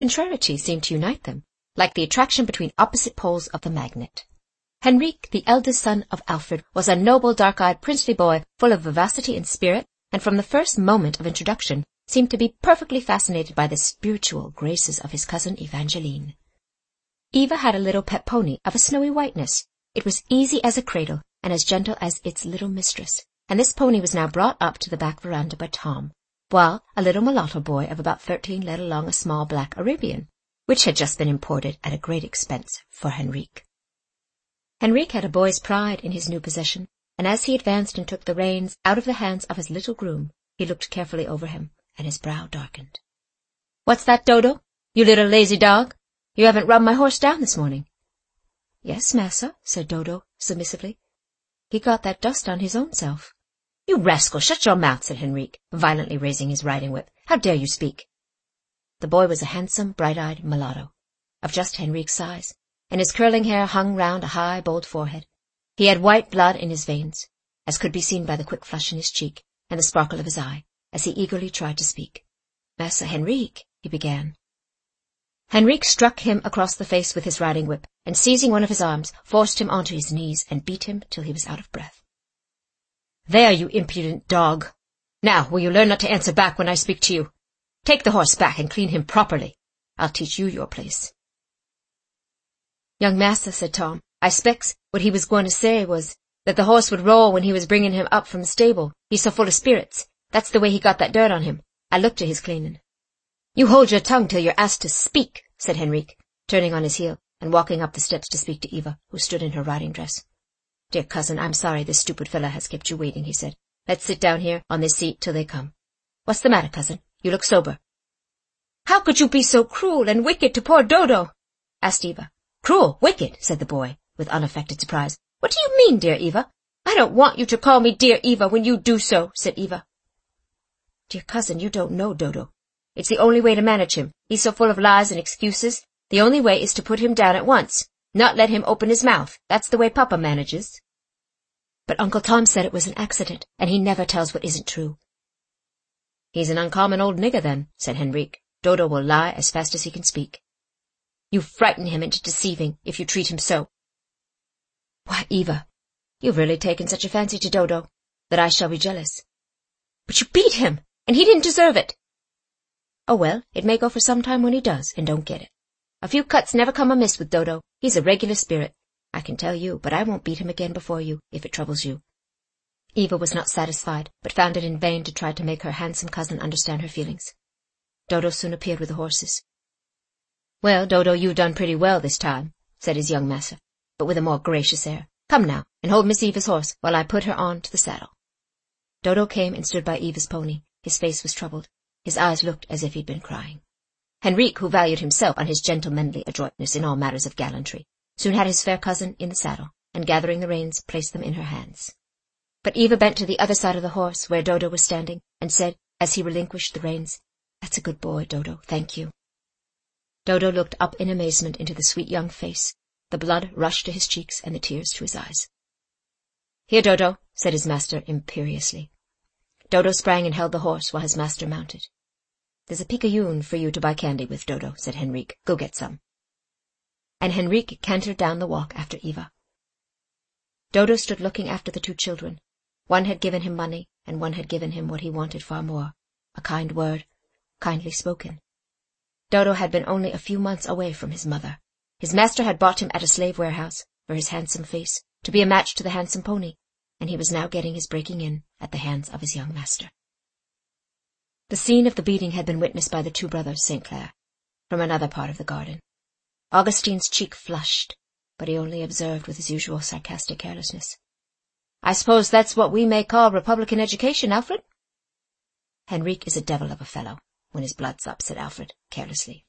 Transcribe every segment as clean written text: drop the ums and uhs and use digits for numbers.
Contrariety seemed to unite them, like the attraction between opposite poles of the magnet. Henrique, the eldest son of Alfred, was a noble, dark-eyed, princely boy, full of vivacity and spirit, and from the first moment of introduction seemed to be perfectly fascinated by the spiritual graces of his cousin Evangeline. Eva had a little pet pony of a snowy whiteness. It was easy as a cradle and as gentle as its little mistress, and this pony was now brought up to the back veranda by Tom, while a little mulatto boy of about 13 led along a small black Arabian, which had just been imported at a great expense for Henrique. Henrique had a boy's pride in his new possession, and as he advanced and took the reins out of the hands of his little groom, he looked carefully over him, and his brow darkened. "What's that, Dodo? You little lazy dog? You haven't rubbed my horse down this morning." "Yes, massa," said Dodo, submissively. "He got that dust on his own self." "You rascal, shut your mouth," said Henrique, violently raising his riding whip. "How dare you speak?" The boy was a handsome, bright-eyed mulatto, of just Henrique's size, and his curling hair hung round a high, bold forehead. He had white blood in his veins, as could be seen by the quick flush in his cheek and the sparkle of his eye, as he eagerly tried to speak. "Massa Henrique," he began. Henrique struck him across the face with his riding whip, and seizing one of his arms, forced him onto his knees and beat him till he was out of breath. "There, you impudent dog! Now, will you learn not to answer back when I speak to you? Take the horse back and clean him properly. I'll teach you your place." "Young massa," said Tom, "I specs what he was going to say was that the horse would roll when he was bringing him up from the stable. He's so full of spirits. That's the way he got that dirt on him. I looked to his cleaning." "You hold your tongue till you're asked to speak," said Henrique, turning on his heel and walking up the steps to speak to Eva, who stood in her riding dress. "Dear cousin, I'm sorry this stupid fella has kept you waiting," he said. "Let's sit down here on this seat till they come. What's the matter, cousin? You look sober." "How could you be so cruel and wicked to poor Dodo?" asked Eva. "Cruel, wicked," said the boy, with unaffected surprise. "What do you mean, dear Eva?" "I don't want you to call me dear Eva when you do so," said Eva. "Dear cousin, you don't know Dodo. It's the only way to manage him. He's so full of lies and excuses. The only way is to put him down at once, not let him open his mouth. That's the way Papa manages." "But Uncle Tom said it was an accident, and he never tells what isn't true." "He's an uncommon old nigger, then," said Henrique. "Dodo will lie as fast as he can speak." "You frighten him into deceiving, if you treat him so." "Why, Eva, you've really taken such a fancy to Dodo that I shall be jealous." "But you beat him, and he didn't deserve it." "Oh, well, it may go for some time when he does, and don't get it. A few cuts never come amiss with Dodo. He's a regular spirit, I can tell you, but I won't beat him again before you, if it troubles you." Eva was not satisfied, but found it in vain to try to make her handsome cousin understand her feelings. Dodo soon appeared with the horses. "Well, Dodo, you've done pretty well this time," said his young master, but with a more gracious air. "Come now, and hold Miss Eva's horse while I put her on to the saddle." Dodo came and stood by Eva's pony. His face was troubled. His eyes looked as if he'd been crying. Henrique, who valued himself on his gentlemanly adroitness in all matters of gallantry, soon had his fair cousin in the saddle, and gathering the reins, placed them in her hands. But Eva bent to the other side of the horse, where Dodo was standing, and said, as he relinquished the reins, "That's a good boy, Dodo, thank you." Dodo looked up in amazement into the sweet young face. The blood rushed to his cheeks and the tears to his eyes. "Here, Dodo," said his master imperiously. Dodo sprang and held the horse while his master mounted. "There's a picayune for you to buy candy with, Dodo," said Henrique. "Go get some." And Henrique cantered down the walk after Eva. Dodo stood looking after the two children. One had given him money, and one had given him what he wanted far more, a kind word, kindly spoken. Dodo had been only a few months away from his mother. His master had bought him at a slave warehouse for his handsome face, to be a match to the handsome pony, and he was now getting his breaking in at the hands of his young master. The scene of the beating had been witnessed by the two brothers St. Clair, from another part of the garden. Augustine's cheek flushed, but he only observed with his usual sarcastic carelessness, "I suppose that's what we may call Republican education, Alfred?" "Henrique is a devil of a fellow, when his blood's up," said Alfred, carelessly.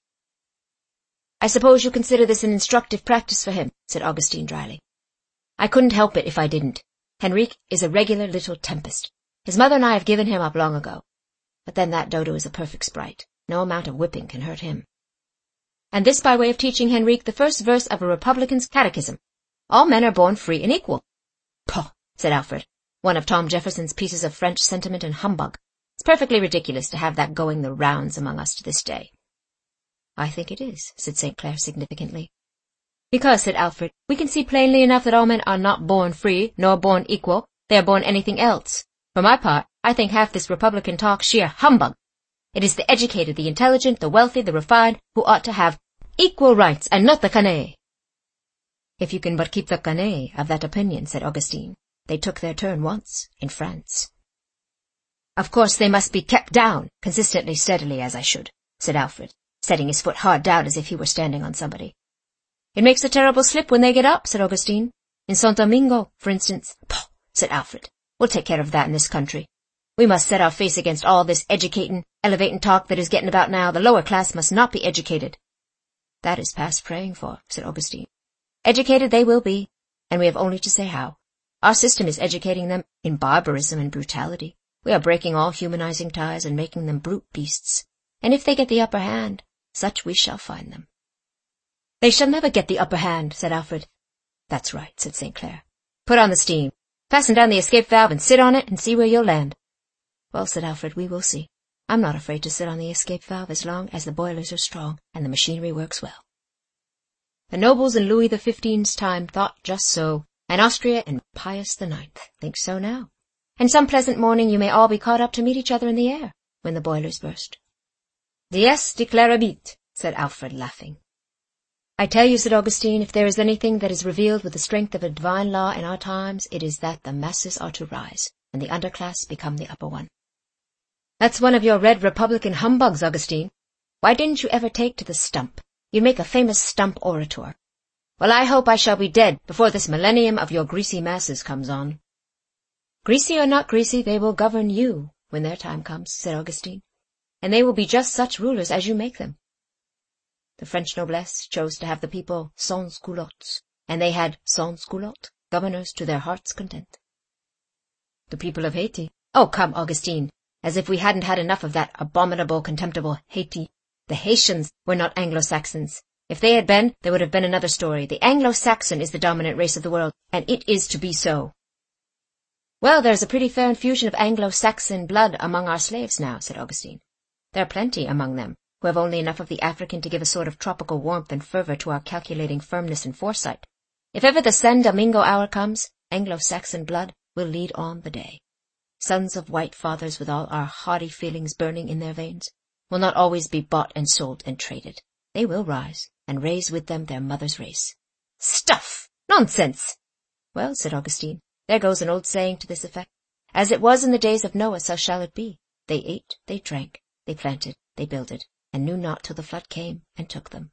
"I suppose you consider this an instructive practice for him," said Augustine dryly. "I couldn't help it if I didn't. Henrique is a regular little tempest. His mother and I have given him up long ago. But then that Dodo is a perfect sprite. No amount of whipping can hurt him." And this by way of teaching Henrique the first verse of a Republican's catechism. All men are born free and equal. "Pooh," said Alfred, one of Tom Jefferson's pieces of French sentiment and humbug. "It's perfectly ridiculous to have that going the rounds among us to this day." I think it is, said St. Clair significantly. Because, said Alfred, we can see plainly enough that all men are not born free, nor born equal. They are born anything else. For my part, I think half this Republican talk sheer humbug. It is the educated, the intelligent, the wealthy, the refined, who ought to have equal rights, and not the canaille. If you can but keep the canaille of that opinion, said Augustine. They took their turn once, in France. Of course they must be kept down, consistently, steadily, as I should, said Alfred, setting his foot hard down as if he were standing on somebody. It makes a terrible slip when they get up, said Augustine. In Saint Domingo, for instance. Poh, said Alfred. We'll take care of that in this country. We must set our face against all this educating, elevating talk that is getting about now. The lower class must not be educated. That is past praying for, said Augustine. Educated they will be, and we have only to say how. Our system is educating them in barbarism and brutality. We are breaking all humanizing ties and making them brute beasts. And if they get the upper hand, such we shall find them. They shall never get the upper hand, said Alfred. That's right, said St. Clair. Put on the steam. Fasten down the escape valve and sit on it and see where you'll land. Well, said Alfred, we will see. I'm not afraid to sit on the escape valve as long as the boilers are strong and the machinery works well. The nobles in Louis XV's time thought just so, and Austria and Pius IX think so now. And some pleasant morning you may all be caught up to meet each other in the air when the boilers burst. Dies declarabit, said Alfred, laughing. I tell you, said Augustine, if there is anything that is revealed with the strength of a divine law in our times, it is that the masses are to rise, and the underclass become the upper one. That's one of your red Republican humbugs, Augustine. Why didn't you ever take to the stump? You'd make a famous stump orator. Well, I hope I shall be dead before this millennium of your greasy masses comes on. Greasy or not greasy, they will govern you when their time comes, said Augustine, and they will be just such rulers as you make them. The French noblesse chose to have the people sans culottes, and they had sans culottes, governors to their heart's content. The people of Haiti. Oh, come, Augustine, as if we hadn't had enough of that abominable, contemptible Haiti. The Haitians were not Anglo-Saxons. If they had been, there would have been another story. The Anglo-Saxon is the dominant race of the world, and it is to be so. Well, there's a pretty fair infusion of Anglo-Saxon blood among our slaves now, said Augustine. There are plenty among them who have only enough of the African to give a sort of tropical warmth and fervor to our calculating firmness and foresight. If ever the San Domingo hour comes, Anglo-Saxon blood will lead on the day. Sons of white fathers with all our haughty feelings burning in their veins will not always be bought and sold and traded. They will rise, and raise with them their mother's race. Stuff! Nonsense! Well, said Augustine, there goes an old saying to this effect. As it was in the days of Noah, so shall it be. They ate, they drank, they planted, they builded, and knew not till the flood came and took them.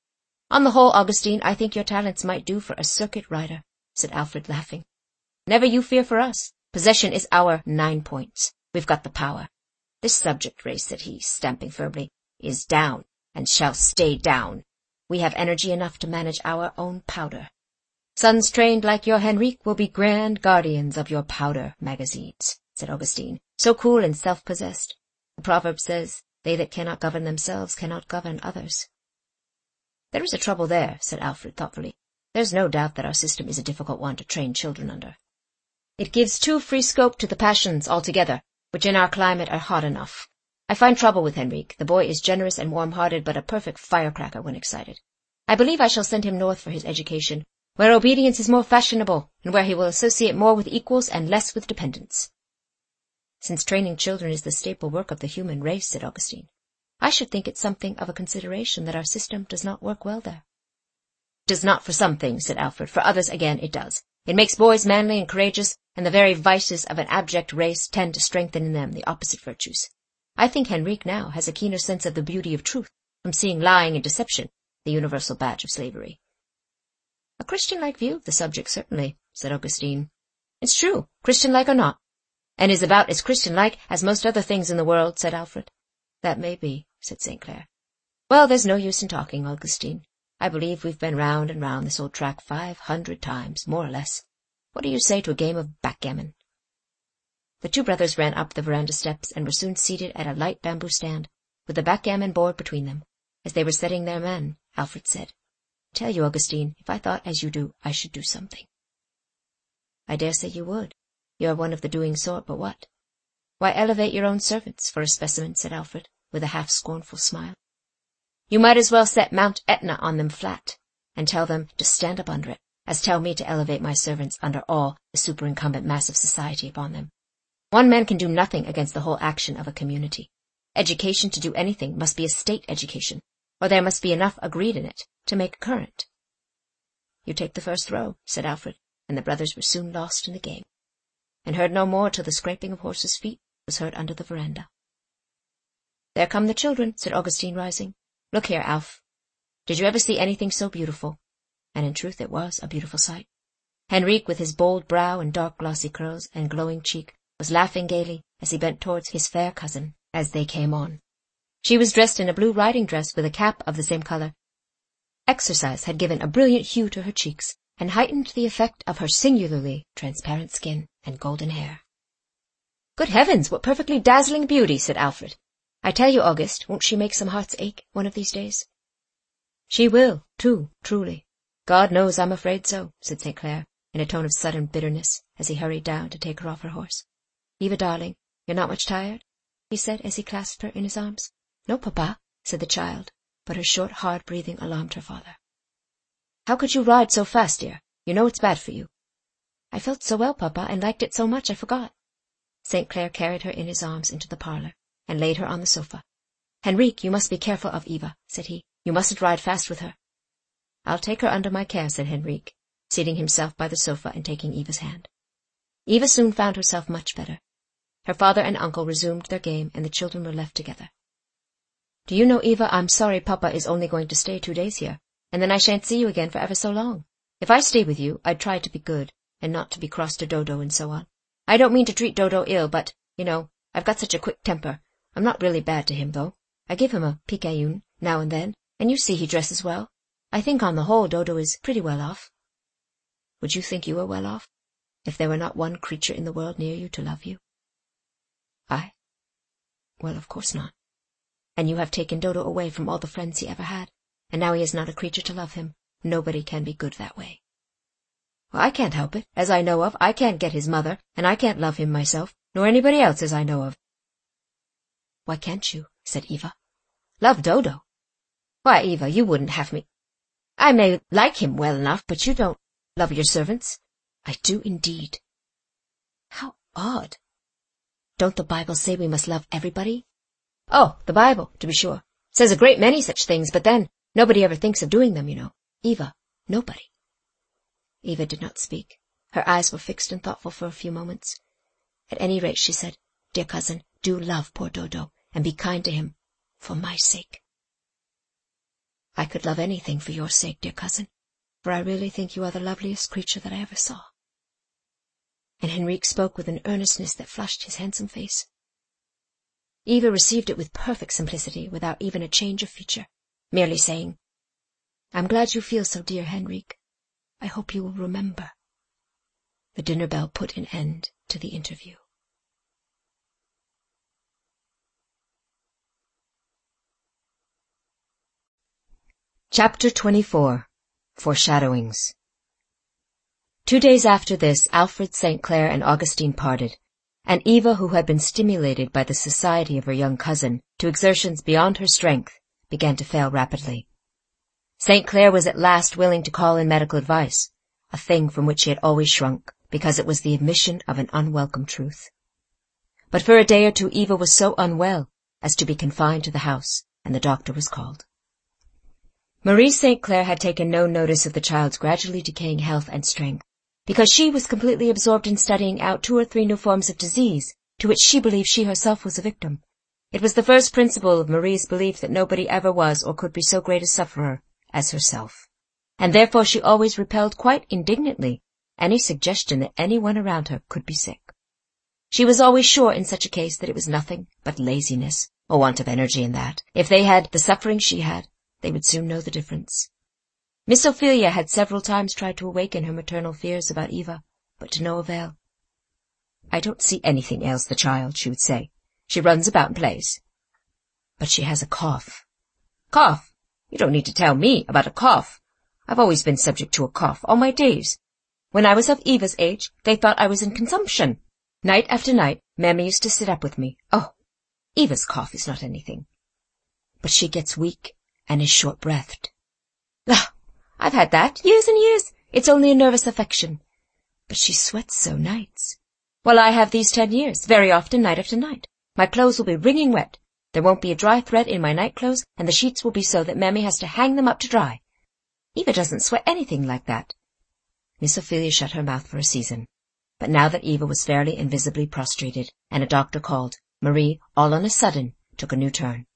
On the whole, Augustine, I think your talents might do for a circuit rider, said Alfred, laughing. Never you fear for us. Possession is our 9 points. We've got the power. This subject race, said he, stamping firmly, is down, and shall stay down. We have energy enough to manage our own powder. Sons trained like your Henrique will be grand guardians of your powder magazines, said Augustine, so cool and self-possessed. The proverb says, they that cannot govern themselves cannot govern others. There is a trouble there, said Alfred thoughtfully. There's no doubt that our system is a difficult one to train children under. It gives too free scope to the passions altogether, which in our climate are hot enough. I find trouble with Henrique. The boy is generous and warm-hearted, but a perfect firecracker when excited. I believe I shall send him north for his education, where obedience is more fashionable, and where he will associate more with equals and less with dependents. Since training children is the staple work of the human race, said Augustine, I should think it something of a consideration that our system does not work well there. It does not for some things, said Alfred. For others, again, it does. It makes boys manly and courageous, and the very vices of an abject race tend to strengthen in them the opposite virtues. I think Henrique now has a keener sense of the beauty of truth from seeing lying and deception, the universal badge of slavery. A Christian-like view of the subject, certainly, said Augustine. It's true, Christian-like or not, and is about as Christian-like as most other things in the world, said Alfred. That may be, said St. Clair. Well, there's no use in talking, Augustine. I believe we've been round and round this old track 500 times, more or less. What do you say to a game of backgammon? The two brothers ran up the veranda steps and were soon seated at a light bamboo stand, with the backgammon board between them. As they were setting their men, Alfred said, I tell you, Augustine, if I thought as you do, I should do something. I dare say you would. You are one of the doing sort, but what? Why, elevate your own servants, for a specimen, said Alfred, with a half-scornful smile. You might as well set Mount Etna on them flat, and tell them to stand up under it, as tell me to elevate my servants under all the superincumbent mass of society upon them. One man can do nothing against the whole action of a community. Education to do anything must be a state education, or there must be enough agreed in it to make a current. You take the first row, said Alfred, and the brothers were soon lost in the game, and heard no more till the scraping of horses' feet was heard under the veranda. There come the children, said Augustine, rising. Look here, Alf. Did you ever see anything so beautiful? And in truth it was a beautiful sight. Henrique, with his bold brow and dark glossy curls and glowing cheek, was laughing gaily as he bent towards his fair cousin as they came on. She was dressed in a blue riding dress with a cap of the same color. Exercise had given a brilliant hue to her cheeks and heightened the effect of her singularly transparent skin and golden hair. Good heavens, what perfectly dazzling beauty, said Alfred. I tell you, Auguste, won't she make some hearts ache one of these days? She will, too, truly. God knows I'm afraid so, said St. Clair, in a tone of sudden bitterness, as he hurried down to take her off her horse. Eva, darling, you're not much tired? He said as he clasped her in his arms. No, Papa, said the child, but her short, hard breathing alarmed her father. How could you ride so fast, dear? You know it's bad for you. I felt so well, Papa, and liked it so much I forgot. St. Clair carried her in his arms into the parlor, and laid her on the sofa. Henrique, you must be careful of Eva, said he. You mustn't ride fast with her. I'll take her under my care, said Henrique, seating himself by the sofa and taking Eva's hand. Eva soon found herself much better. Her father and uncle resumed their game, and the children were left together. Do you know, Eva, I'm sorry Papa is only going to stay 2 days here, and then I shan't see you again for ever so long. If I stay with you, I'd try to be good, and not to be cross to Dodo and so on. I don't mean to treat Dodo ill, but, you know, I've got such a quick temper. I'm not really bad to him, though. I give him a picayune now and then, and you see he dresses well. I think on the whole Dodo is pretty well off. Would you think you were well off, if there were not one creature in the world near you to love you? I? Well, of course not. And you have taken Dodo away from all the friends he ever had, and now he has not a creature to love him. Nobody can be good that way. Well, I can't help it. As I know of, I can't get his mother, and I can't love him myself, nor anybody else as I know of. Why can't you? Said Eva. Love Dodo? Why, Eva, you wouldn't have me. I may like him well enough, but you don't love your servants. I do indeed. How odd. Don't the Bible say we must love everybody? Oh, the Bible, to be sure, says a great many such things, but then nobody ever thinks of doing them, you know. Eva, nobody. Eva did not speak. Her eyes were fixed and thoughtful for a few moments. At any rate, she said, Dear cousin, do love poor Dodo, and be kind to him, for my sake. I could love anything for your sake, dear cousin, for I really think you are the loveliest creature that I ever saw. And Henrique spoke with an earnestness that flushed his handsome face. Eva received it with perfect simplicity, without even a change of feature, merely saying, I'm glad you feel so, dear Henrique. I hope you will remember. The dinner bell put an end to the interview. Chapter 24. Foreshadowings. 2 days after this, Alfred, St. Clair, and Augustine parted, and Eva, who had been stimulated by the society of her young cousin to exertions beyond her strength, began to fail rapidly. St. Clair was at last willing to call in medical advice, a thing from which she had always shrunk, because it was the admission of an unwelcome truth. But for a day or two Eva was so unwell as to be confined to the house, and the doctor was called. Marie St. Clair had taken no notice of the child's gradually decaying health and strength, because she was completely absorbed in studying out 2 or 3 new forms of disease, to which she believed she herself was a victim. It was the first principle of Marie's belief that nobody ever was or could be so great a sufferer as herself, and therefore she always repelled quite indignantly any suggestion that anyone around her could be sick. She was always sure in such a case that it was nothing but laziness, or want of energy in that. If they had the suffering she had, they would soon know the difference. Miss Ophelia had several times tried to awaken her maternal fears about Eva, but to no avail. I don't see anything ails the child, she would say. She runs about and plays. But she has a cough. Cough? You don't need to tell me about a cough. I've always been subject to a cough all my days. When I was of Eva's age, they thought I was in consumption. Night after night, Mammy used to sit up with me. Oh, Eva's cough is not anything. But she gets weak and is short-breathed. Ah, I've had that, years and years. It's only a nervous affection. But she sweats so nights. Well, I have these 10 years, very often, night after night. My clothes will be wringing wet. There won't be a dry thread in my nightclothes, and the sheets will be so that Mammy has to hang them up to dry. Eva doesn't sweat anything like that. Miss Ophelia shut her mouth for a season. But now that Eva was fairly and visibly prostrated, and a doctor called, Marie, all on a sudden, took a new turn.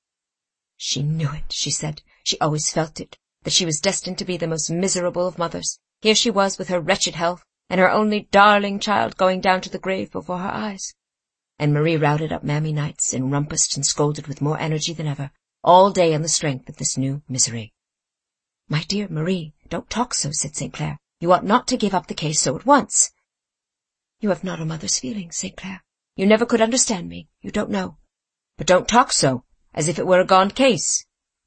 She knew it, she said. She always felt it, that she was destined to be the most miserable of mothers. Here she was with her wretched health, and her only darling child going down to the grave before her eyes. And Marie routed up Mammy nights and rumpused and scolded with more energy than ever, all day on the strength of this new misery. "My dear Marie, don't talk so," said St. Clair. "You ought not to give up the case so at once." "You have not a mother's feelings, St. Clair. You never could understand me. You don't know." "But don't talk so, as if it were a gone case."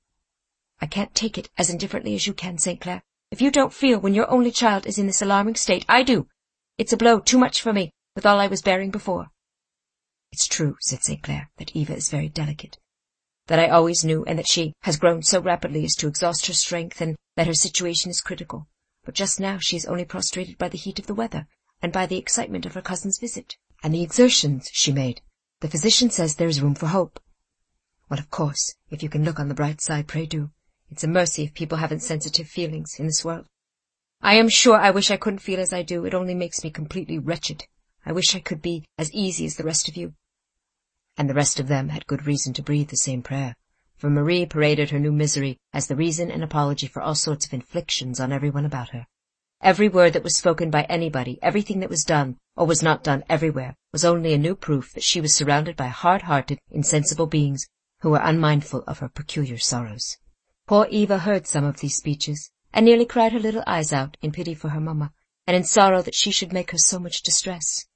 "I can't take it as indifferently as you can, St. Clair. If you don't feel when your only child is in this alarming state, I do. It's a blow too much for me, with all I was bearing before." "It's true," said St. Clair, "that Eva is very delicate. That I always knew, and that she has grown so rapidly as to exhaust her strength, and that her situation is critical. But just now she is only prostrated by the heat of the weather, and by the excitement of her cousin's visit, and the exertions she made. The physician says there is room for hope. Well, of course, if you can look on the bright side, pray do. It's a mercy if people haven't sensitive feelings in this world. I am sure I wish I couldn't feel as I do. It only makes me completely wretched. I wish I could be as easy as the rest of you." And the rest of them had good reason to breathe the same prayer, for Marie paraded her new misery as the reason and apology for all sorts of inflictions on everyone about her. Every word that was spoken by anybody, everything that was done or was not done everywhere, was only a new proof that she was surrounded by hard-hearted, insensible beings who were unmindful of her peculiar sorrows. Poor Eva heard some of these speeches, and nearly cried her little eyes out in pity for her mamma, and in sorrow that she should make her so much distress.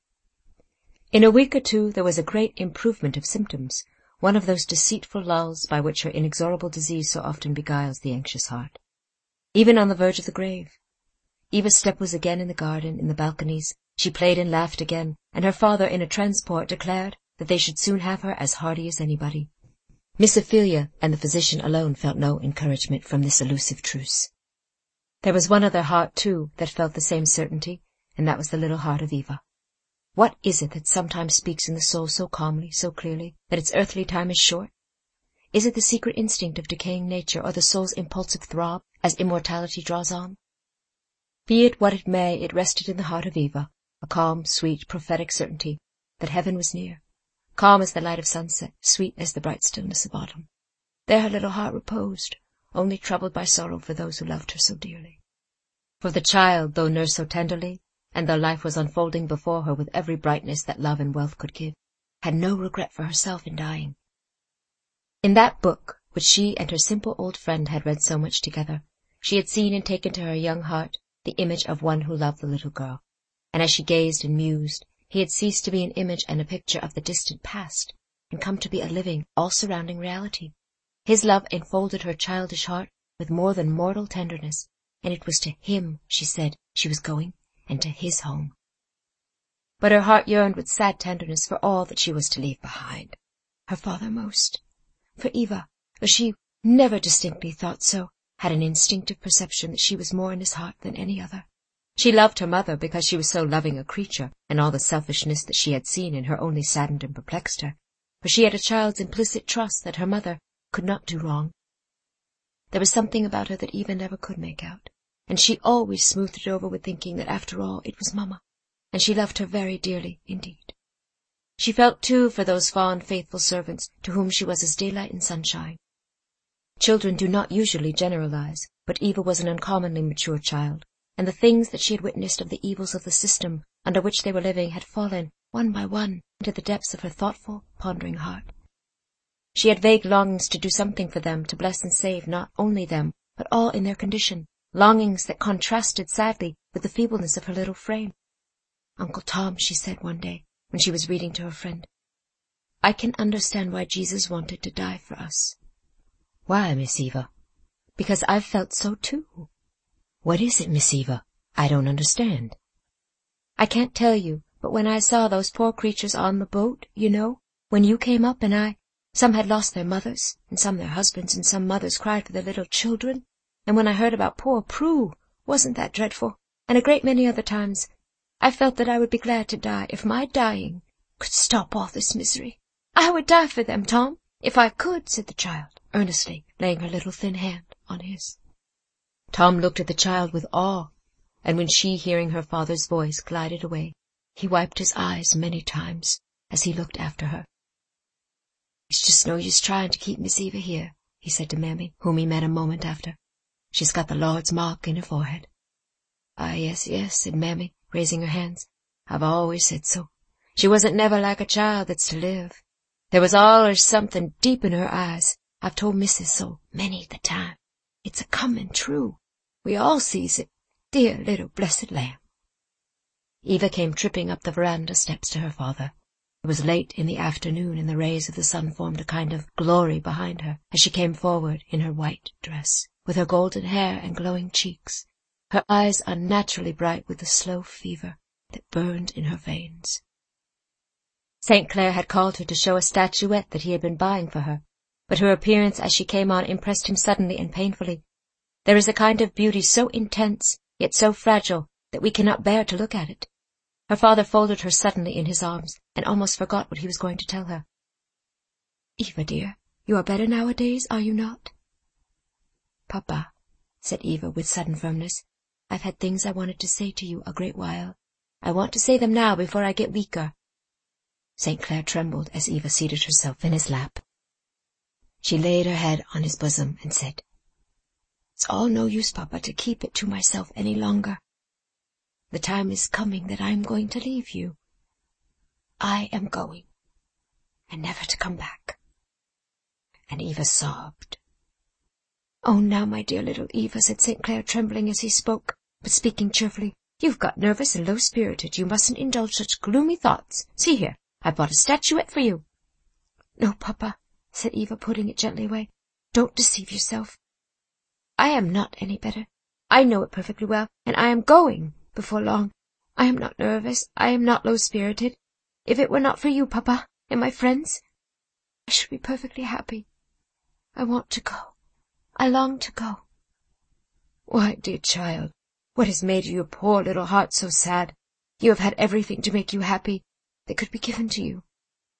In a week or two there was a great improvement of symptoms, one of those deceitful lulls by which her inexorable disease so often beguiles the anxious heart. Even on the verge of the grave, Eva's step was again in the garden, in the balconies. She played and laughed again, and her father, in a transport, declared that they should soon have her as hearty as anybody. Miss Ophelia and the physician alone felt no encouragement from this elusive truce. There was one other heart, too, that felt the same certainty, and that was the little heart of Eva. What is it that sometimes speaks in the soul so calmly, so clearly, that its earthly time is short? Is it the secret instinct of decaying nature, or the soul's impulsive throb as immortality draws on? Be it what it may, it rested in the heart of Eva, a calm, sweet, prophetic certainty that heaven was near, calm as the light of sunset, sweet as the bright stillness of autumn. There her little heart reposed, only troubled by sorrow for those who loved her so dearly. For the child, though nursed so tenderly, and though life was unfolding before her with every brightness that love and wealth could give, had no regret for herself in dying. In that book, which she and her simple old friend had read so much together, she had seen and taken to her young heart the image of one who loved the little girl, and as she gazed and mused, he had ceased to be an image and a picture of the distant past, and come to be a living, all-surrounding reality. His love enfolded her childish heart with more than mortal tenderness, and it was to him, she said, she was going, and to his home. But her heart yearned with sad tenderness for all that she was to leave behind, her father most. For Eva, though she never distinctly thought so, had an instinctive perception that she was more in his heart than any other. She loved her mother because she was so loving a creature, and all the selfishness that she had seen in her only saddened and perplexed her, for she had a child's implicit trust that her mother could not do wrong. There was something about her that Eva never could make out, and she always smoothed it over with thinking that after all it was Mamma, and she loved her very dearly indeed. She felt too for those fond, faithful servants to whom she was as daylight and sunshine. Children do not usually generalize, but Eva was an uncommonly mature child, and the things that she had witnessed of the evils of the system under which they were living had fallen, one by one, into the depths of her thoughtful, pondering heart. She had vague longings to do something for them, to bless and save not only them, but all in their condition, longings that contrasted sadly with the feebleness of her little frame. "Uncle Tom," she said one day, when she was reading to her friend, "I can understand why Jesus wanted to die for us." "Why, Miss Eva?" "Because I've felt so too." "What is it, Miss Eva? I don't understand." "I can't tell you, but when I saw those poor creatures on the boat, you know, when you came up and I Some had lost their mothers, and some their husbands, and some mothers cried for their little children. And when I heard about poor Prue, wasn't that dreadful? And a great many other times, I felt that I would be glad to die if my dying could stop all this misery. I would die for them, Tom, if I could, said the child, earnestly, laying her little thin hand on his. Tom looked at the child with awe, and when she, hearing her father's voice, glided away, he wiped his eyes many times as he looked after her. It's just no use trying to keep Miss Eva here, he said to Mammy, whom he met a moment after. She's got the Lord's mark in her forehead. Ah, yes, yes, said Mammy, raising her hands. I've always said so. She wasn't never like a child that's to live. There was allers something deep in her eyes. I've told Missus so many the time. It's a-comin' true. We all sees it. Dear little blessed lamb. Eva came tripping up the veranda steps to her father. It was late in the afternoon, and the rays of the sun formed a kind of glory behind her as she came forward in her white dress, with her golden hair and glowing cheeks, her eyes unnaturally bright with the slow fever that burned in her veins. St. Clair had called her to show a statuette that he had been buying for her, but her appearance as she came on impressed him suddenly and painfully. There is a kind of beauty so intense, yet so fragile, that we cannot bear to look at it. Her father folded her suddenly in his arms, and almost forgot what he was going to tell her. Eva, dear, you are better nowadays, are you not? Papa, said Eva with sudden firmness, I've had things I wanted to say to you a great while. I want to say them now before I get weaker. St. Clair trembled as Eva seated herself in his lap. She laid her head on his bosom and said, It's all no use, Papa, to keep it to myself any longer. The time is coming that I am going to leave you. I am going, and never to come back. And Eva sobbed. Oh, now, my dear little Eva, said St. Clair, trembling as he spoke, but speaking cheerfully, you've got nervous and low-spirited. You mustn't indulge such gloomy thoughts. See here, I bought a statuette for you. No, Papa, said Eva, putting it gently away. Don't deceive yourself. I am not any better. I know it perfectly well, and I am going before long. I am not nervous. I am not low-spirited. If it were not for you, Papa, and my friends, I should be perfectly happy. I want to go. I long to go. Why, dear child, what has made your poor little heart so sad? You have had everything to make you happy that could be given to you.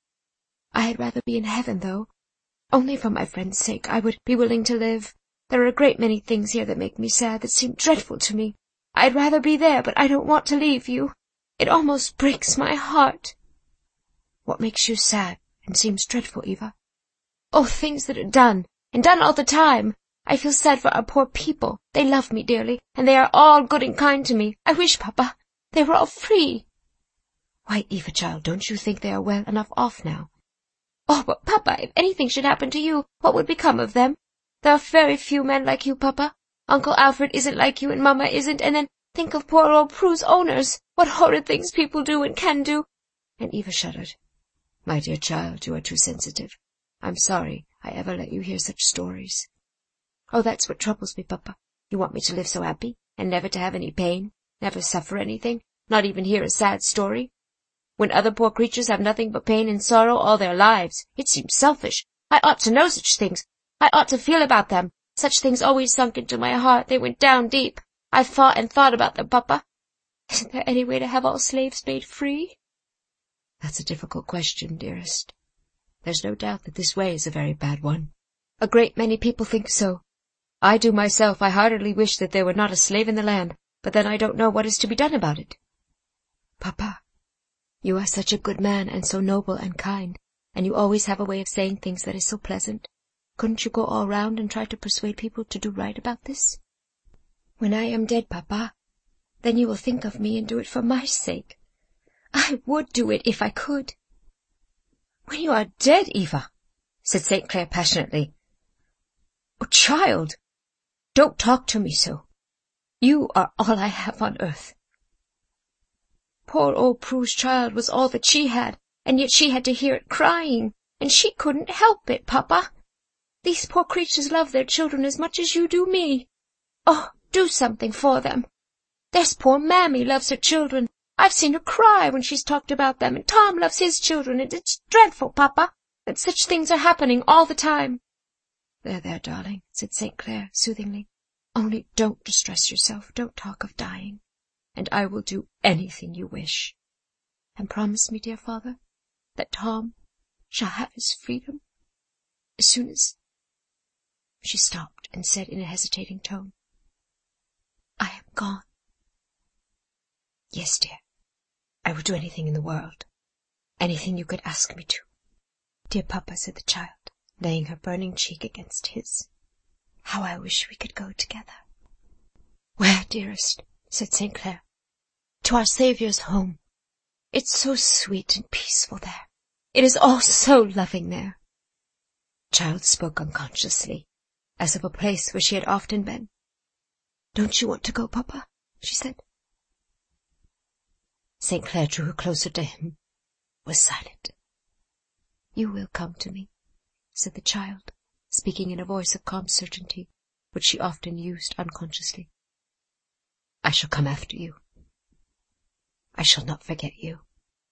I had rather be in heaven, though. Only for my friend's sake I would be willing to live. There are a great many things here that make me sad, that seem dreadful to me. I'd rather be there, but I don't want to leave you. It almost breaks my heart. What makes you sad and seems dreadful, Eva? Oh, things that are done, and done all the time. I feel sad for our poor people. They love me dearly, and they are all good and kind to me. I wish, Papa, they were all free. Why, Eva, child, don't you think they are well enough off now? Oh, but, Papa, if anything should happen to you, what would become of them? There are very few men like you, Papa. Uncle Alfred isn't like you, and Mamma isn't, and then think of poor old Prue's owners. What horrid things people do and can do. And Eva shuddered. My dear child, you are too sensitive. I'm sorry I ever let you hear such stories. Oh, that's what troubles me, Papa. You want me to live so happy, and never to have any pain, never suffer anything, not even hear a sad story. When other poor creatures have nothing but pain and sorrow all their lives, it seems selfish. I ought to know such things. I ought to feel about them. Such things always sunk into my heart. They went down deep. I've thought and thought about them, Papa. Isn't there any way to have all slaves made free? That's a difficult question, dearest. There's no doubt that this way is a very bad one. A great many people think so. I do myself. I heartily wish that there were not a slave in the land, but then I don't know what is to be done about it. Papa, you are such a good man and so noble and kind, and you always have a way of saying things that is so pleasant. Couldn't you go all round and try to persuade people to do right about this? When I am dead, Papa, then you will think of me and do it for my sake. I would do it if I could. When you are dead, Eva, said St. Clair passionately. Oh, child, don't talk to me so. You are all I have on earth. Poor old Prue's child was all that she had, and yet she had to hear it crying, and she couldn't help it, Papa. These poor creatures love their children as much as you do me. Oh, do something for them. There's poor Mammy loves her children. I've seen her cry when she's talked about them, and Tom loves his children, and it's dreadful, Papa. that such things are happening all the time." "There, darling," said St. Clair soothingly. "Only don't distress yourself, don't talk of dying, and I will do anything you wish. And promise me, dear father, that Tom shall have his freedom as soon as—" She stopped and said in a hesitating tone, "I am gone." "Yes, dear, I will do anything in the world, anything you could ask me to." "Dear papa," said the child, laying her burning cheek against his, "how I wish we could go together." "Where, dearest?" said St. Clair. "To our Saviour's home. It's so sweet and peaceful there. It is all so loving there." The child spoke unconsciously, as of a place where she had often been. "Don't you want to go, papa?" she said. St. Clair drew her closer to him, was silent. "You will come to me," said the child, speaking in a voice of calm certainty, which she often used unconsciously. "I shall come after you. I shall not forget you."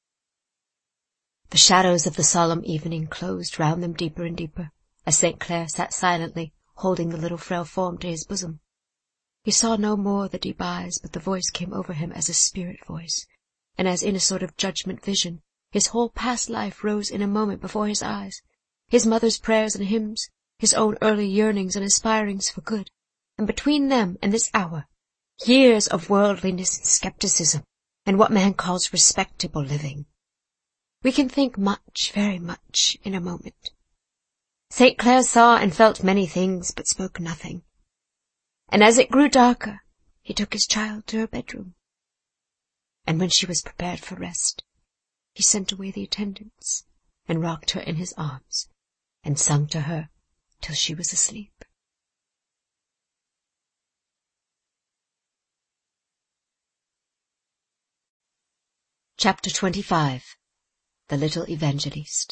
The shadows of the solemn evening closed round them deeper and deeper, as St. Clair sat silently, holding the little frail form to his bosom. He saw no more the deep eyes, but the voice came over him as a spirit voice, and as in a sort of judgment vision, his whole past life rose in a moment before his eyes, his mother's prayers and hymns, his own early yearnings and aspirings for good, and between them and this hour, years of worldliness and skepticism, and what man calls respectable living. We can think much, very much, in a moment. St. Clair saw and felt many things, but spoke nothing. And as it grew darker, he took his child to her bedroom. And when she was prepared for rest, he sent away the attendants, and rocked her in his arms, and sung to her till she was asleep. Chapter 25. The Little Evangelist.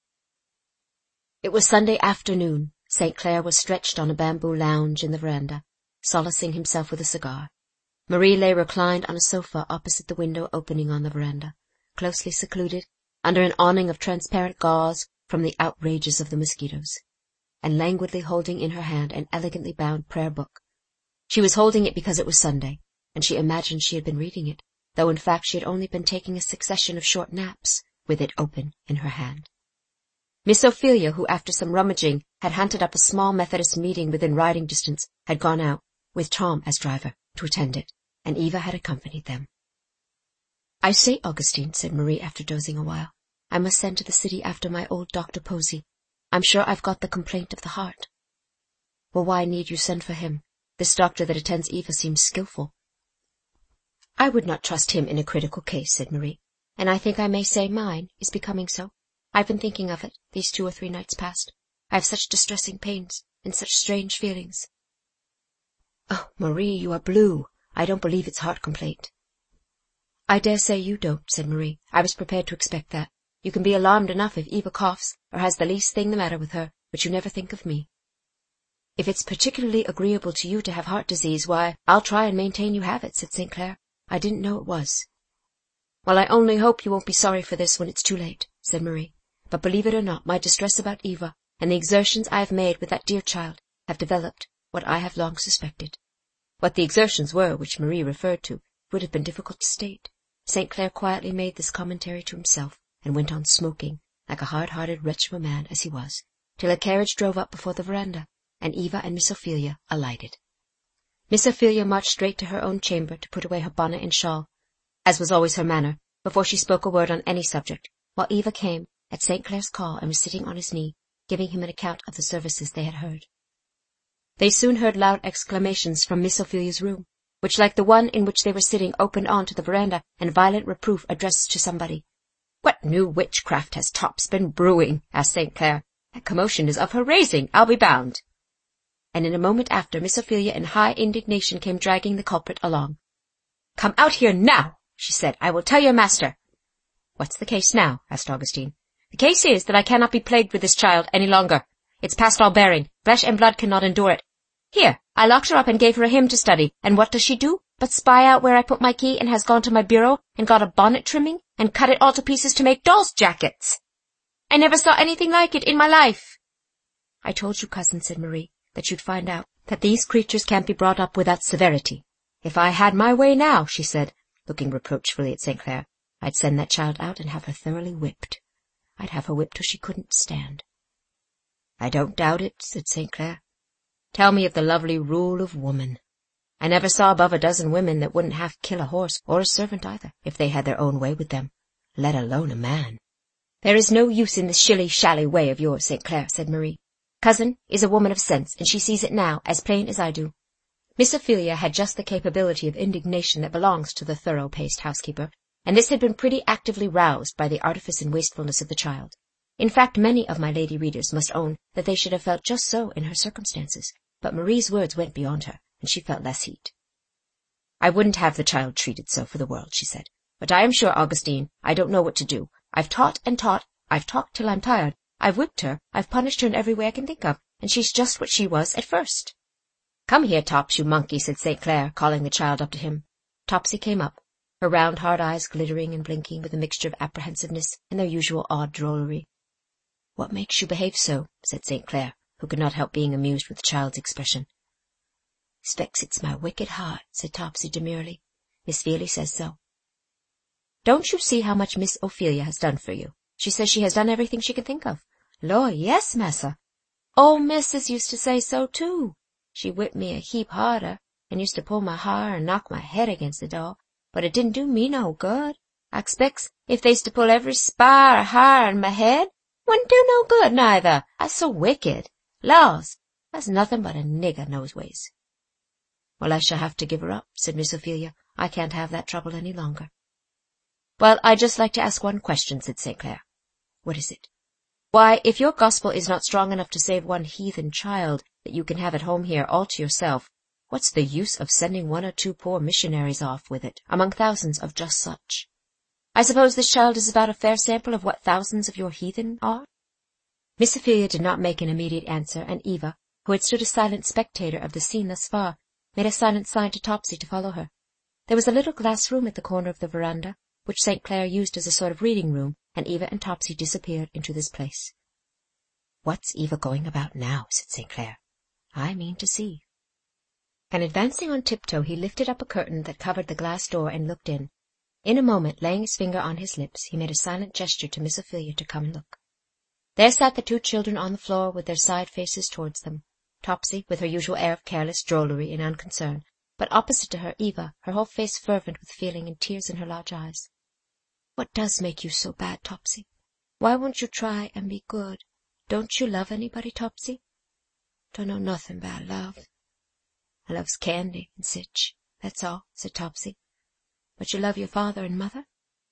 It was Sunday afternoon. St. Clair was stretched on a bamboo lounge in the veranda, solacing himself with a cigar. Marie lay reclined on a sofa opposite the window opening on the veranda, closely secluded under an awning of transparent gauze from the outrages of the mosquitoes, and languidly holding in her hand an elegantly bound prayer book. She was holding it because it was Sunday, and she imagined she had been reading it, though in fact she had only been taking a succession of short naps, with it open in her hand. Miss Ophelia, who after some rummaging had hunted up a small Methodist meeting within riding distance, had gone out, with Tom as driver, to attend it, and Eva had accompanied them. "I say, Augustine," said Marie after dozing a while, "I must send to the city after my old Dr. Posey. I'm sure I've got the complaint of the heart." "Well, why need you send for him? This doctor that attends Eva seems skilful." "I would not trust him in a critical case," said Marie, "and I think I may say mine is becoming so. I've been thinking of it these 2 or 3 nights past. I have such distressing pains and such strange feelings." "Oh, Marie, you are blue. I don't believe it's heart complaint." "I dare say you don't," said Marie. "I was prepared to expect that. You can be alarmed enough if Eva coughs, or has the least thing the matter with her, but you never think of me." "If it's particularly agreeable to you to have heart disease, why, I'll try and maintain you have it," said St. Clair. "I didn't know it was." "Well, I only hope you won't be sorry for this when it's too late," said Marie. "But believe it or not, my distress about Eva, and the exertions I have made with that dear child, have developed what I have long suspected." What the exertions were which Marie referred to would have been difficult to state. St. Clair quietly made this commentary to himself, and went on smoking, like a hard-hearted wretch of a man as he was, till a carriage drove up before the veranda, and Eva and Miss Ophelia alighted. Miss Ophelia marched straight to her own chamber to put away her bonnet and shawl, as was always her manner, before she spoke a word on any subject, while Eva came at St. Clair's call and was sitting on his knee, giving him an account of the services they had heard. They soon heard loud exclamations from Miss Ophelia's room, which, like the one in which they were sitting, opened on to the veranda, and violent reproof addressed to somebody. "What new witchcraft has Tops been brewing?" asked St. Clair. "That commotion is of her raising, I'll be bound." And in a moment after, Miss Ophelia in high indignation came dragging the culprit along. "Come out here now," she said. "I will tell your master." "What's the case now?" asked Augustine. "The case is that I cannot be plagued with this child any longer. It's past all bearing. Flesh and blood cannot endure it. Here, I locked her up and gave her a hymn to study, and what does she do but spy out where I put my key, and has gone to my bureau and got a bonnet trimming and cut it all to pieces to make dolls' jackets." I never saw anything like it in my life. I told you, cousin, said Marie, that you'd find out that these creatures can't be brought up without severity. If I had my way now, she said, looking reproachfully at St. Clair, I'd send that child out and have her thoroughly whipped. I'd have her whipped till she couldn't stand. I don't doubt it, said St. Clair. Tell me of the lovely rule of woman. I never saw above a dozen women that wouldn't half kill a horse, or a servant either, if they had their own way with them, let alone a man. There is no use in this shilly-shally way of yours, St. Clair, said Marie. Cousin is a woman of sense, and she sees it now, as plain as I do. Miss Ophelia had just the capability of indignation that belongs to the thorough-paced housekeeper, and this had been pretty actively roused by the artifice and wastefulness of the child. In fact, many of my lady readers must own that they should have felt just so in her circumstances, but Marie's words went beyond her, and she felt less heat. I wouldn't have the child treated so for the world, she said. But I am sure, Augustine, I don't know what to do. I've taught and taught. I've talked till I'm tired. I've whipped her. I've punished her in every way I can think of, and she's just what she was at first. Come here, Tops, you monkey, said St. Clair, calling the child up to him. Topsy came up, her round hard eyes glittering and blinking with a mixture of apprehensiveness and their usual odd drollery. What makes you behave so? Said St. Clair, who could not help being amused with the child's expression. Specks it's my wicked heart, said Topsy demurely. Miss Feely says so. Don't you see how much Miss Ophelia has done for you? She says she has done everything she can think of. Lor, yes, massa. Old missus used to say so, too. She whipped me a heap harder, and used to pull my hair and knock my head against the door, but it didn't do me no good. I expects if they's to pull every spar of hair on my head, wouldn't do no good neither. I's so wicked. Laws, that's nothing but a nigger knows ways. Well, I shall have to give her up, said Miss Ophelia. I can't have that trouble any longer. Well, I'd just like to ask one question, said St. Clair. What is it? Why, if your gospel is not strong enough to save one heathen child that you can have at home here all to yourself, what's the use of sending one or two poor missionaries off with it, among thousands of just such? I suppose this child is about a fair sample of what thousands of your heathen are? Miss Ophelia did not make an immediate answer, and Eva, who had stood a silent spectator of the scene thus far, made a silent sign to Topsy to follow her. There was a little glass room at the corner of the veranda, which St. Clair used as a sort of reading room, and Eva and Topsy disappeared into this place. What's Eva going about now? Said St. Clair. I mean to see. And advancing on tiptoe, he lifted up a curtain that covered the glass door and looked in. In a moment, laying his finger on his lips, he made a silent gesture to Miss Ophelia to come and look. There sat the two children on the floor with their side faces towards them, Topsy with her usual air of careless drollery and unconcern, but opposite to her Eva, her whole face fervent with feeling and tears in her large eyes. What does make you so bad, Topsy? Why won't you try and be good? Don't you love anybody, Topsy? Don't know nothing about love. I loves candy and sich, that's all, said Topsy. But you love your father and mother?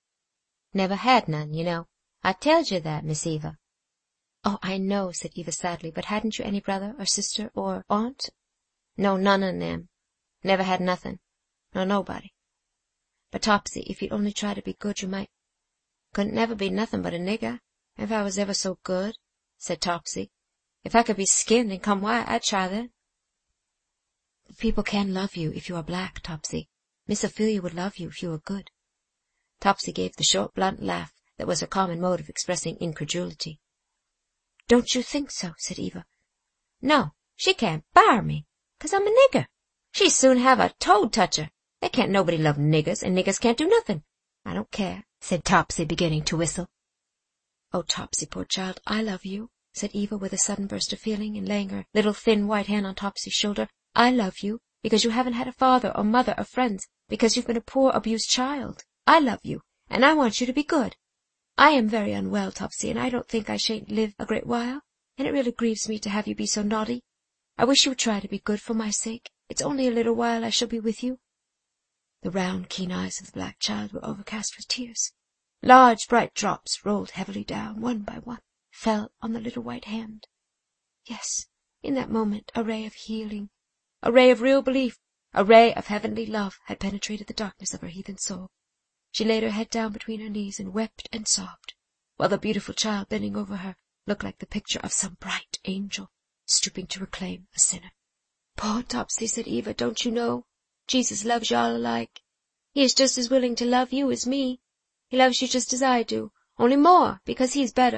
Never had none, you know. I telled you that, Miss Eva. Oh, I know, said Eva sadly, but hadn't you any brother or sister or aunt? No, none of them. Never had nothing. Nor nobody. But, Topsy, if you'd only try to be good, you might. Couldn't never be nothing but a nigger, if I was ever so good, said Topsy. If I could be skinned and come white, I'd try that. People can love you if you are black, Topsy. Miss Ophelia would love you if you were good. Topsy gave the short, blunt laugh that was her common mode of expressing incredulity. Don't you think so? Said Eva. No, she can't bar me, 'cause I'm a nigger. She'd soon have a toad toucher. There can't nobody love niggers, and niggers can't do nothing. I don't care, said Topsy, beginning to whistle. Oh, Topsy, poor child, I love you, said Eva with a sudden burst of feeling, and laying her little thin white hand on Topsy's shoulder. I love you, because you haven't had a father or mother or friends, because you've been a poor abused child. I love you, and I want you to be good. I am very unwell, Topsy, and I don't think I shan't live a great while, and it really grieves me to have you be so naughty. I wish you would try to be good for my sake. It's only a little while I shall be with you. The round, keen eyes of the black child were overcast with tears. Large, bright drops rolled heavily down, one by one, fell on the little white hand. Yes, in that moment a ray of healing, a ray of real belief, a ray of heavenly love had penetrated the darkness of her heathen soul. She laid her head down between her knees and wept and sobbed, while the beautiful child bending over her looked like the picture of some bright angel stooping to reclaim a sinner. Poor Topsy, said Eva, don't you know? Jesus loves you all alike. He is just as willing to love you as me. He loves you just as I do, only more, because he's better.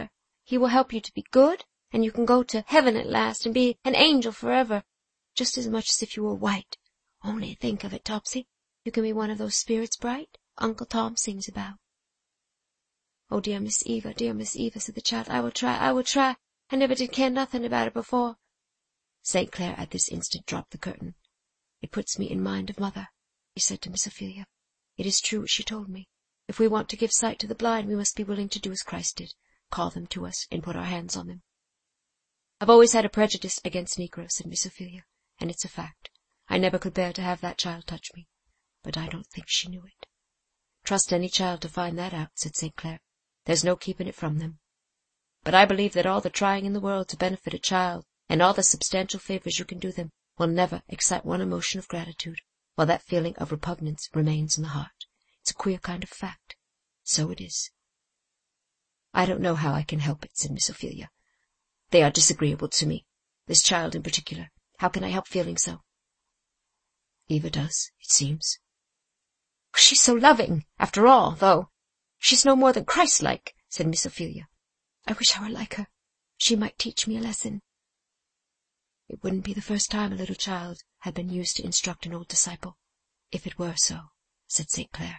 He will help you to be good, and you can go to heaven at last and be an angel forever, just as much as if you were white. Only think of it, Topsy. You can be one of those spirits bright Uncle Tom sings about. Oh, dear Miss Eva, said the child. I will try. I never did care nothing about it before. St. Clair at this instant dropped the curtain. It puts me in mind of Mother, he said to Miss Ophelia. It is true what she told me. If we want to give sight to the blind, we must be willing to do as Christ did, call them to us and put our hands on them. I've always had a prejudice against Negroes, said Miss Ophelia, and it's a fact. I never could bear to have that child touch me, but I don't think she knew it. Trust any child to find that out, said St. Clair. There's no keeping it from them. But I believe that all the trying in the world to benefit a child, and all the substantial favors you can do them, will never excite one emotion of gratitude, while that feeling of repugnance remains in the heart. It's a queer kind of fact. So it is. I don't know how I can help it, said Miss Ophelia. They are disagreeable to me, this child in particular. How can I help feeling so? Eva does, it seems. She's so loving, after all, though. She's no more than Christ-like, said Miss Ophelia. I wish I were like her. She might teach me a lesson. It wouldn't be the first time a little child had been used to instruct an old disciple. If it were so, said St. Clair.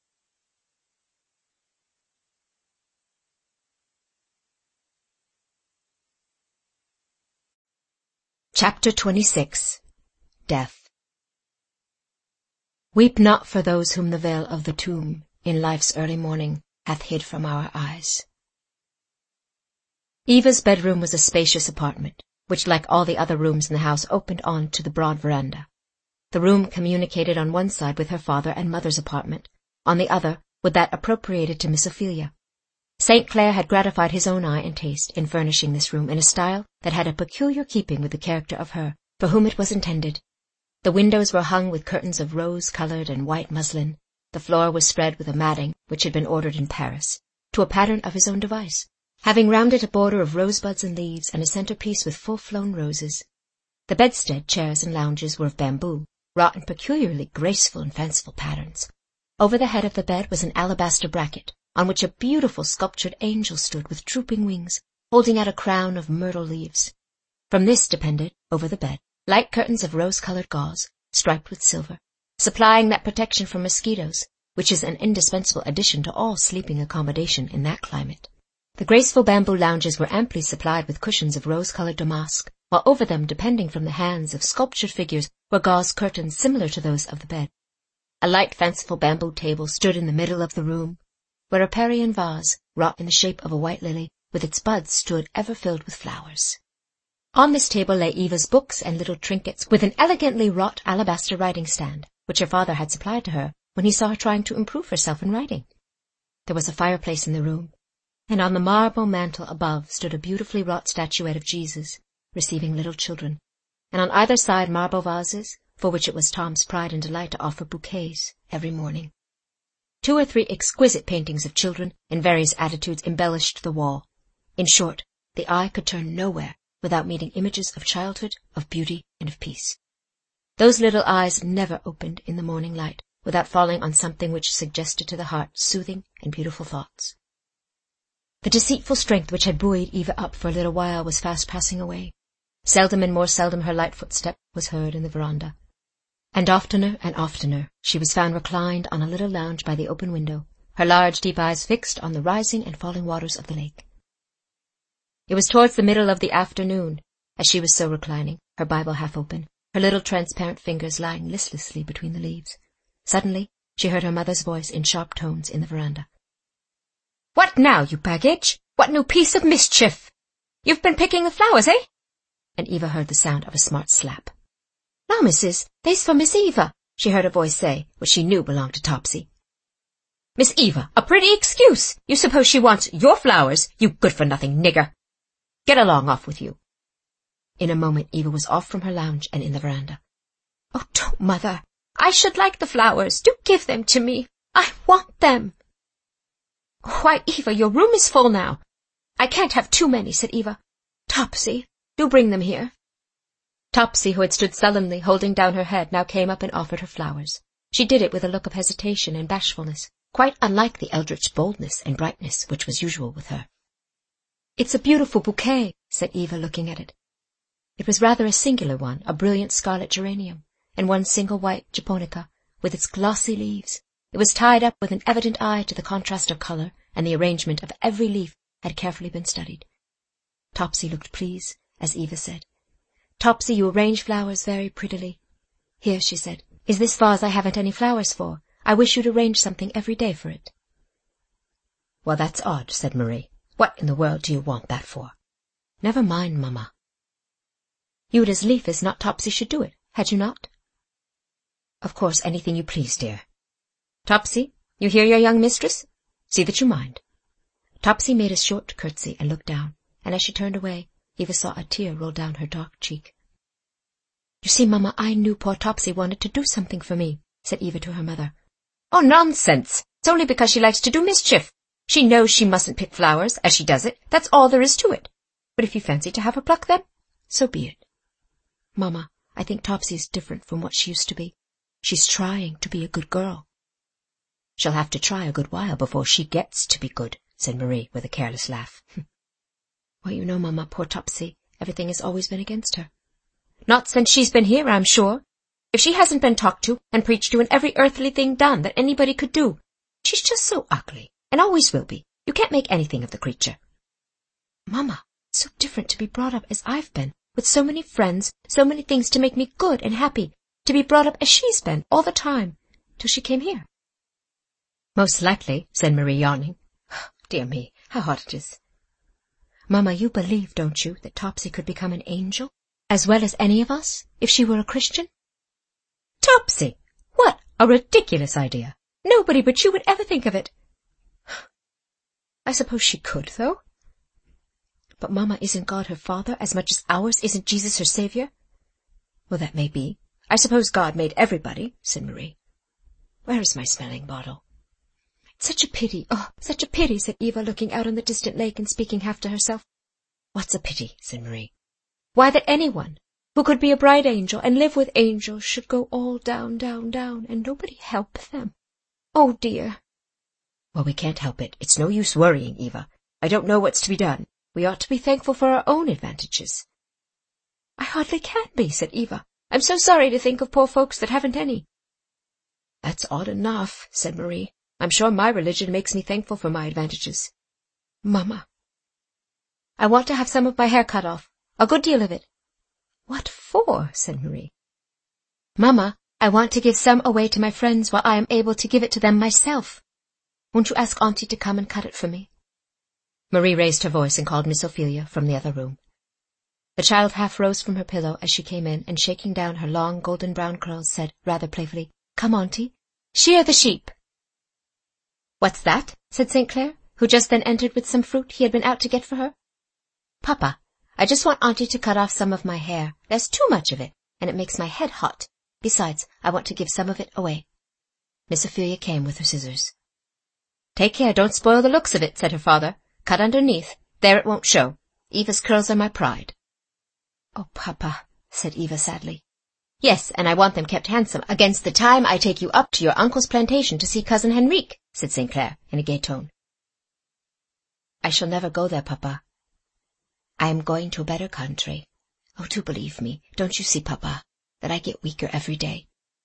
Chapter 26. Death. Weep not for those whom the veil of the tomb, in life's early morning, hath hid from our eyes. Eva's bedroom was a spacious apartment, which, like all the other rooms in the house, opened on to the broad veranda. The room communicated on one side with her father and mother's apartment, on the other with that appropriated to Miss Ophelia. St. Clair had gratified his own eye and taste in furnishing this room in a style that had a peculiar keeping with the character of her for whom it was intended. The windows were hung with curtains of rose-colored and white muslin. The floor was spread with a matting which had been ordered in Paris, to a pattern of his own device, having round it a border of rosebuds and leaves and a centerpiece with full-flown roses. The bedstead, chairs, and lounges were of bamboo, wrought in peculiarly graceful and fanciful patterns. Over the head of the bed was an alabaster bracket, on which a beautiful sculptured angel stood with drooping wings, holding out a crown of myrtle leaves. From this depended, over the bed, light curtains of rose-colored gauze, striped with silver, supplying that protection from mosquitoes, which is an indispensable addition to all sleeping accommodation in that climate. The graceful bamboo lounges were amply supplied with cushions of rose-colored damask, while over them, depending from the hands of sculptured figures, were gauze curtains similar to those of the bed. A light, fanciful bamboo table stood in the middle of the room, where a Parian vase, wrought in the shape of a white lily, with its buds stood ever filled with flowers. On this table lay Eva's books and little trinkets, with an elegantly wrought alabaster writing-stand, which her father had supplied to her when he saw her trying to improve herself in writing. There was a fireplace in the room, and on the marble mantel above stood a beautifully wrought statuette of Jesus, receiving little children, and on either side marble vases, for which it was Tom's pride and delight to offer bouquets every morning. 2 or 3 exquisite paintings of children in various attitudes embellished the wall. In short, the eye could turn nowhere without meeting images of childhood, of beauty, and of peace. Those little eyes never opened in the morning light without falling on something which suggested to the heart soothing and beautiful thoughts. The deceitful strength which had buoyed Eva up for a little while was fast passing away. Seldom and more seldom her light footstep was heard in the veranda, and oftener she was found reclined on a little lounge by the open window, her large deep eyes fixed on the rising and falling waters of the lake. It was towards the middle of the afternoon, as she was so reclining, her Bible half open, her little transparent fingers lying listlessly between the leaves. Suddenly she heard her mother's voice in sharp tones in the veranda. "What now, you baggage? What new piece of mischief? You've been picking the flowers, eh?" And Eva heard the sound of a smart slap. "Now, missus, they's for Miss Eva," she heard a voice say, which she knew belonged to Topsy. "Miss Eva, a pretty excuse! You suppose she wants your flowers, you good-for-nothing nigger! Get along off with you." In a moment Eva was off from her lounge and in the veranda. "Oh, don't, Mother! I should like the flowers. Do give them to me. I want them." "Why, Eva, your room is full now." "I can't have too many," said Eva. "Topsy, do bring them here." Topsy, who had stood sullenly holding down her head, now came up and offered her flowers. She did it with a look of hesitation and bashfulness, quite unlike the eldritch boldness and brightness which was usual with her. "It's a beautiful bouquet," said Eva, looking at it. It was rather a singular one, a brilliant scarlet geranium, and one single white japonica, with its glossy leaves. It was tied up with an evident eye to the contrast of colour, and the arrangement of every leaf had carefully been studied. Topsy looked pleased, as Eva said, "Topsy, you arrange flowers very prettily." "Here," she said, "is this vase I haven't any flowers for. I wish you'd arrange something every day for it." "Well, that's odd," said Marie. "What in the world do you want that for?" "Never mind, Mamma." "You'd as lief as not Topsy should do it, had you not?" "Of course, anything you please, dear." "Topsy, you hear your young mistress? See that you mind." Topsy made a short curtsy and looked down, and as she turned away, Eva saw a tear roll down her dark cheek. "You see, Mamma, I knew poor Topsy wanted to do something for me," said Eva to her mother. "Oh, nonsense! It's only because she likes to do mischief. She knows she mustn't pick flowers, as she does it. That's all there is to it. But if you fancy to have her pluck them, so be it." "Mamma, I think Topsy is different from what she used to be. She's trying to be a good girl." "She'll have to try a good while before she gets to be good," said Marie, with a careless laugh. "Well, you know, Mamma, poor Topsy, everything has always been against her." "Not since she's been here, I'm sure. If she hasn't been talked to and preached to and every earthly thing done that anybody could do. She's just so ugly, and always will be. You can't make anything of the creature." "Mamma, it's so different to be brought up as I've been, with so many friends, so many things to make me good and happy, to be brought up as she's been all the time, till she came here." "Most likely," said Marie, yawning. "Dear me, how hot it is." "Mamma, you believe, don't you, that Topsy could become an angel, as well as any of us, if she were a Christian?" "Topsy! What a ridiculous idea! Nobody but you would ever think of it." "I suppose she could, though." "But Mamma, isn't God her Father as much as ours? Isn't Jesus her Saviour?" "Well, that may be. I suppose God made everybody," said Marie. "Where is my smelling bottle?" "It's such a pity, oh, such a pity," said Eva, looking out on the distant lake and speaking half to herself. "What's a pity?" said Marie. "Why, that anyone who could be a bright angel and live with angels should go all down, down, down, and nobody help them. Oh, dear." "Well, we can't help it. It's no use worrying, Eva. I don't know what's to be done. We ought to be thankful for our own advantages." "I hardly can be," said Eva. "I'm so sorry to think of poor folks that haven't any." "That's odd enough," said Marie. "I'm sure my religion makes me thankful for my advantages." "Mamma." "I want to have some of my hair cut off, a good deal of it." "What for?" said Marie. "Mamma, I want to give some away to my friends while I am able to give it to them myself. Won't you ask Auntie to come and cut it for me?" Marie raised her voice and called Miss Ophelia from the other room. The child half rose from her pillow as she came in, and shaking down her long golden-brown curls, said, rather playfully, "Come, Auntie, shear the sheep." "What's that?" said St. Clair, who just then entered with some fruit he had been out to get for her. "Papa, I just want Auntie to cut off some of my hair. There's too much of it, and it makes my head hot. Besides, I want to give some of it away." Miss Ophelia came with her scissors. "Take care, don't spoil the looks of it," said her father. "Cut underneath. There it won't show. Eva's curls are my pride." "Oh, Papa," said Eva sadly. "Yes, and I want them kept handsome against the time I take you up to your uncle's plantation to see Cousin Henrique," said St. Clair in a gay tone. "I shall never go there, Papa. I am going to a better country. Oh, do believe me. Don't you see, Papa, that I get weaker every day?"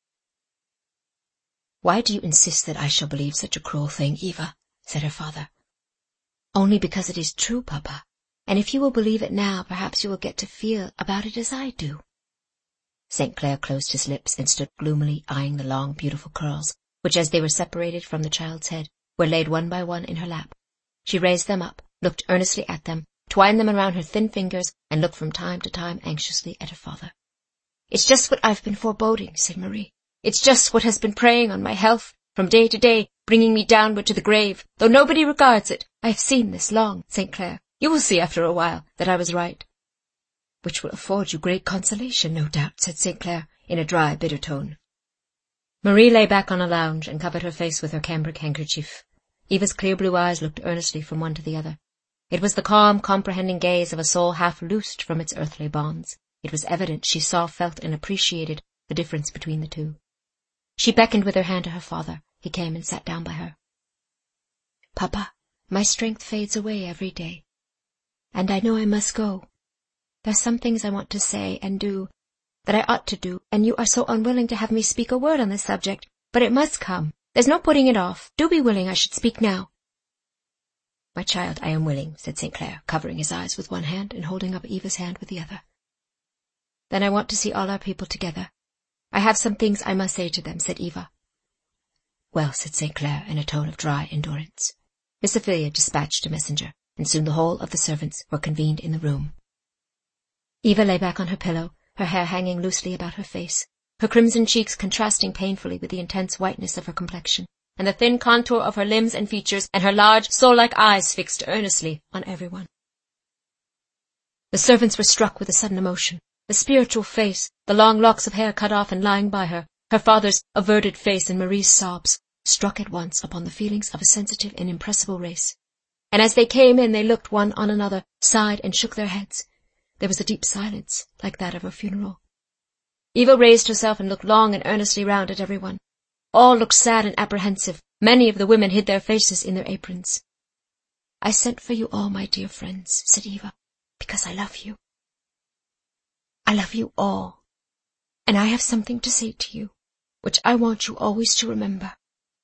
"Why do you insist that I shall believe such a cruel thing, Eva?" said her father. "Only because it is true, Papa. And if you will believe it now, perhaps you will get to feel about it as I do." St. Clair closed his lips and stood gloomily eyeing the long, beautiful curls, which, as they were separated from the child's head, were laid one by one in her lap. She raised them up, looked earnestly at them, twined them around her thin fingers, and looked from time to time anxiously at her father. "It's just what I've been foreboding," said Marie. "It's just what has been preying on my health from day to day, bringing me downward to the grave, though nobody regards it. I have seen this long, St. Clair. You will see after a while that I was right." "Which will afford you great consolation, no doubt," said St. Clair in a dry, bitter tone. Marie lay back on a lounge and covered her face with her cambric handkerchief. Eva's clear blue eyes looked earnestly from one to the other. It was the calm, comprehending gaze of a soul half loosed from its earthly bonds. It was evident she saw, felt, and appreciated the difference between the two. She beckoned with her hand to her father. He came and sat down by her. "Papa, my strength fades away every day. And I know I must go. There's some things I want to say and do that I ought to do, and you are so unwilling to have me speak a word on this subject. But it must come. There's no putting it off. Do be willing I should speak now. My child, I am willing, said St. Clair, covering his eyes with one hand and holding up Eva's hand with the other. Then I want to see all our people together. I have some things I must say to them, said Eva. Well, said St. Clair in a tone of dry endurance. Miss Ophelia dispatched a messenger, and soon the whole of the servants were convened in the room. Eva lay back on her pillow, her hair hanging loosely about her face, her crimson cheeks contrasting painfully with the intense whiteness of her complexion, and the thin contour of her limbs and features, and her large, soul-like eyes fixed earnestly on everyone. The servants were struck with a sudden emotion. The spiritual face, the long locks of hair cut off and lying by her, her father's averted face and Marie's sobs, struck at once upon the feelings of a sensitive and impressible race. And as they came in, they looked one on another, sighed, and shook their heads. There was a deep silence, like that of a funeral. Eva raised herself and looked long and earnestly round at everyone. All looked sad and apprehensive. Many of the women hid their faces in their aprons. I sent for you all, my dear friends, said Eva, because I love you. I love you all, and I have something to say to you, which I want you always to remember.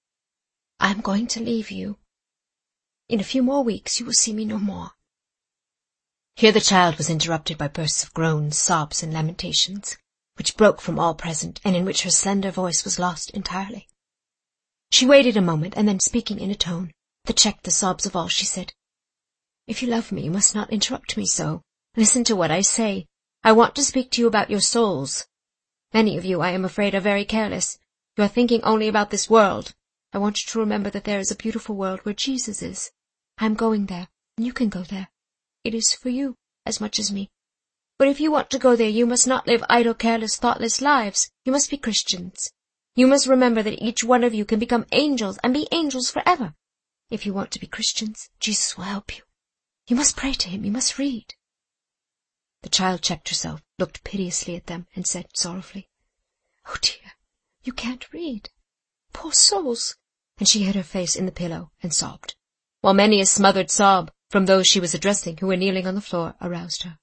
I am going to leave you. In a few more weeks you will see me no more. Here the child was interrupted by bursts of groans, sobs, and lamentations, which broke from all present, and in which her slender voice was lost entirely. She waited a moment, and then, speaking in a tone that checked the sobs of all, she said, If you love me, you must not interrupt me so. Listen to what I say. I want to speak to you about your souls. Many of you, I am afraid, are very careless. You are thinking only about this world. I want you to remember that there is a beautiful world where Jesus is. I am going there, and you can go there. It is for you as much as me. But if you want to go there, you must not live idle, careless, thoughtless lives. You must be Christians. You must remember that each one of you can become angels and be angels forever. If you want to be Christians, Jesus will help you. You must pray to him. You must read. The child checked herself, looked piteously at them, and said sorrowfully, Oh dear, you can't read. Poor souls! And she hid her face in the pillow and sobbed, while many a smothered sob from those she was addressing who were kneeling on the floor aroused her.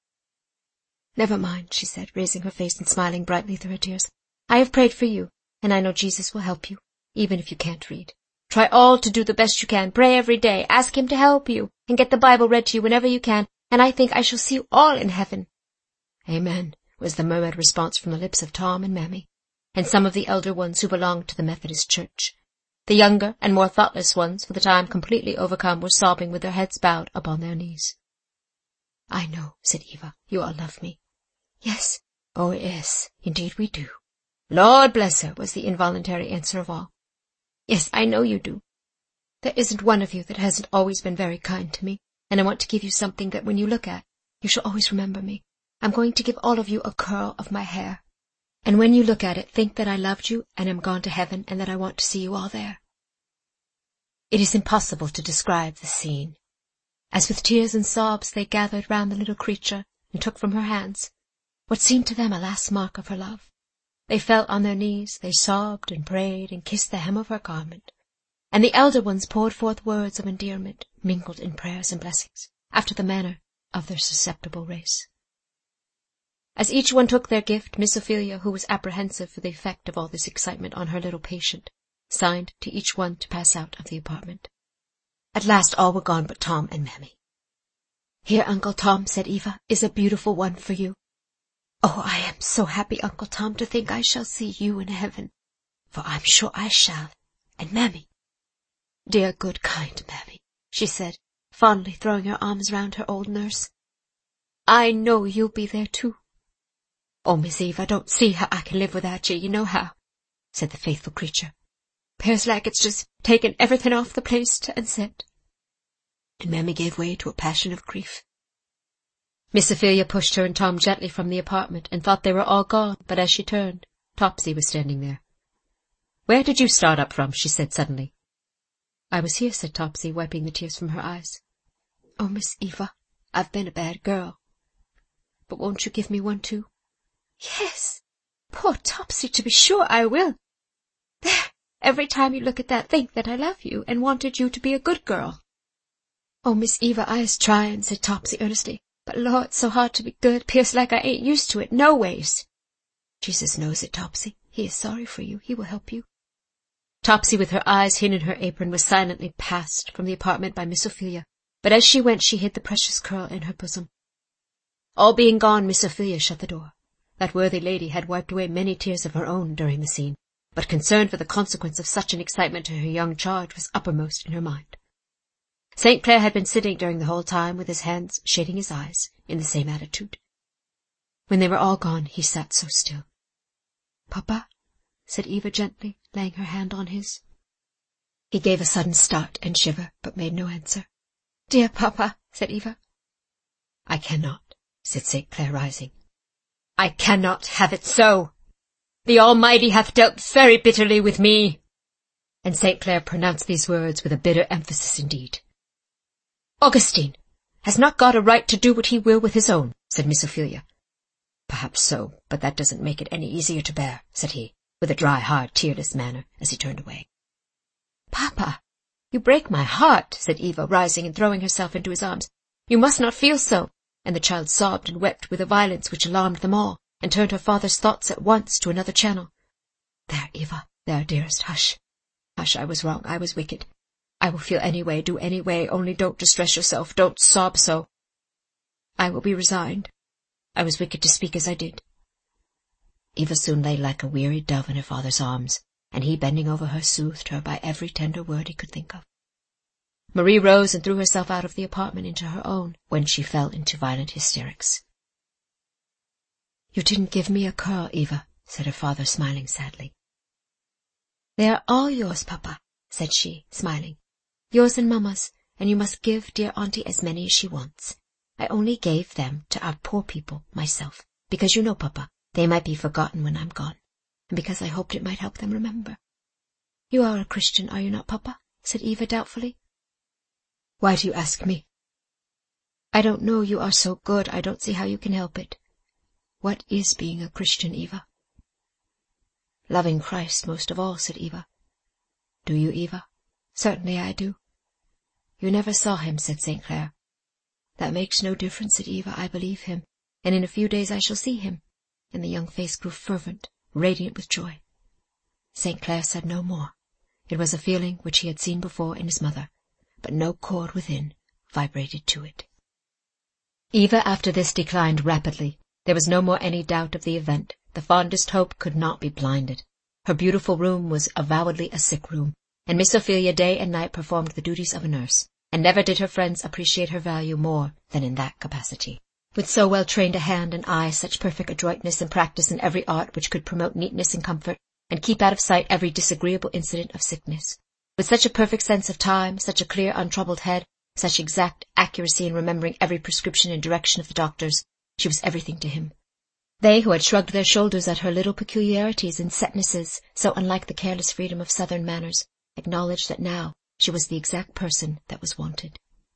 Never mind, she said, raising her face and smiling brightly through her tears. I have prayed for you, and I know Jesus will help you, even if you can't read. Try all to do the best you can. Pray every day. Ask him to help you, and get the Bible read to you whenever you can, and I think I shall see you all in heaven. Amen, was the murmured response from the lips of Tom and Mammy, and some of the elder ones who belonged to the Methodist Church. The younger and more thoughtless ones, for the time completely overcome, were sobbing with their heads bowed upon their knees. I know, said Eva, you all love me. Yes, oh yes, indeed we do. Lord bless her, was the involuntary answer of all. Yes, I know you do. There isn't one of you that hasn't always been very kind to me, and I want to give you something that when you look at, you shall always remember me. I'm going to give all of you a curl of my hair. And when you look at it, think that I loved you and am gone to heaven, and that I want to see you all there. It is impossible to describe the scene. As with tears and sobs they gathered round the little creature and took from her hands what seemed to them a last mark of her love. They fell on their knees, they sobbed and prayed and kissed the hem of her garment, and the elder ones poured forth words of endearment, mingled in prayers and blessings, after the manner of their susceptible race. As each one took their gift, Miss Ophelia, who was apprehensive for the effect of all this excitement on her little patient, signed to each one to pass out of the apartment. At last all were gone but Tom and Mammy. Here, Uncle Tom, said Eva, is a beautiful one for you. Oh, I am so happy, Uncle Tom, to think I shall see you in heaven, for I'm sure I shall. And Mammy, dear, good, kind Mammy, she said, fondly throwing her arms round her old nurse, I know you'll be there too. Oh, Miss Eva, don't see how I can live without you know how, said the faithful creature. 'Pears like it's just taken everything off the place and set. And Mammy gave way to a passion of grief. Miss Ophelia pushed her and Tom gently from the apartment, and thought they were all gone, but as she turned, Topsy was standing there. Where did you start up from? She said suddenly. I was here, said Topsy, wiping the tears from her eyes. Oh, Miss Eva, I've been a bad girl. But won't you give me one too? Yes, poor Topsy, to be sure I will. There, every time you look at that, think that I love you, and wanted you to be a good girl. "Oh, Miss Eva, I is trying," said Topsy earnestly. "But Lord, it's so hard to be good. 'Pears like I ain't used to it, no ways." "Jesus knows it, Topsy. He is sorry for you. He will help you." Topsy, with her eyes hid in her apron, was silently passed from the apartment by Miss Ophelia, but as she went she hid the precious curl in her bosom. All being gone, Miss Ophelia shut the door. That worthy lady had wiped away many tears of her own during the scene, but concern for the consequence of such an excitement to her young charge was uppermost in her mind. St. Clair had been sitting during the whole time with his hands shading his eyes, in the same attitude. When they were all gone, he sat so still. "Papa," said Eva gently, laying her hand on his. He gave a sudden start and shiver, but made no answer. "Dear papa," said Eva. "I cannot," said St. Clair, rising. "I cannot have it so. The Almighty hath dealt very bitterly with me." And St. Clair pronounced these words with a bitter emphasis indeed. "Augustine, has not God a right to do what he will with his own?" said Miss Ophelia. "Perhaps so, but that doesn't make it any easier to bear," said he, with a dry, hard, tearless manner, as he turned away. "Papa, you break my heart," said Eva, rising and throwing herself into his arms. "You must not feel so." And the child sobbed and wept with a violence which alarmed them all, and turned her father's thoughts at once to another channel. "There, Eva, there, dearest, hush. Hush, I was wrong, I was wicked. I will feel any way, do any way, only don't distress yourself, don't sob so. I will be resigned. I was wicked to speak as I did." Eva soon lay like a wearied dove in her father's arms, and he, bending over her, soothed her by every tender word he could think of. Marie rose and threw herself out of the apartment into her own, when she fell into violent hysterics. "You didn't give me a curl, Eva," said her father, smiling sadly. "They are all yours, papa," said she, smiling. "Yours and mamma's, and you must give dear auntie as many as she wants. I only gave them to our poor people myself, because you know, papa, they might be forgotten when I'm gone, and because I hoped it might help them remember." "You are a Christian, are you not, papa?" said Eva doubtfully. "Why do you ask me?" "I don't know. You are so good, I don't see how you can help it." "What is being a Christian, Eva?" "Loving Christ most of all," said Eva. "Do you, Eva?" "Certainly I do." "You never saw him," said St. Clair. "That makes no difference," said Eva. "I believe him, and in a few days I shall see him." And the young face grew fervent, radiant with joy. St. Clair said no more. It was a feeling which he had seen before in his mother, but no chord within vibrated to it. Eva after this declined rapidly. There was no more any doubt of the event. The fondest hope could not be blinded. Her beautiful room was avowedly a sick room, and Miss Ophelia day and night performed the duties of a nurse, and never did her friends appreciate her value more than in that capacity. With so well trained a hand and eye, such perfect adroitness and practice in every art which could promote neatness and comfort, and keep out of sight every disagreeable incident of sickness. With such a perfect sense of time, such a clear, untroubled head, such exact accuracy in remembering every prescription and direction of the doctors, she was everything to him. They who had shrugged their shoulders at her little peculiarities and setnesses, so unlike the careless freedom of southern manners, acknowledged that now she was the exact person that was wanted.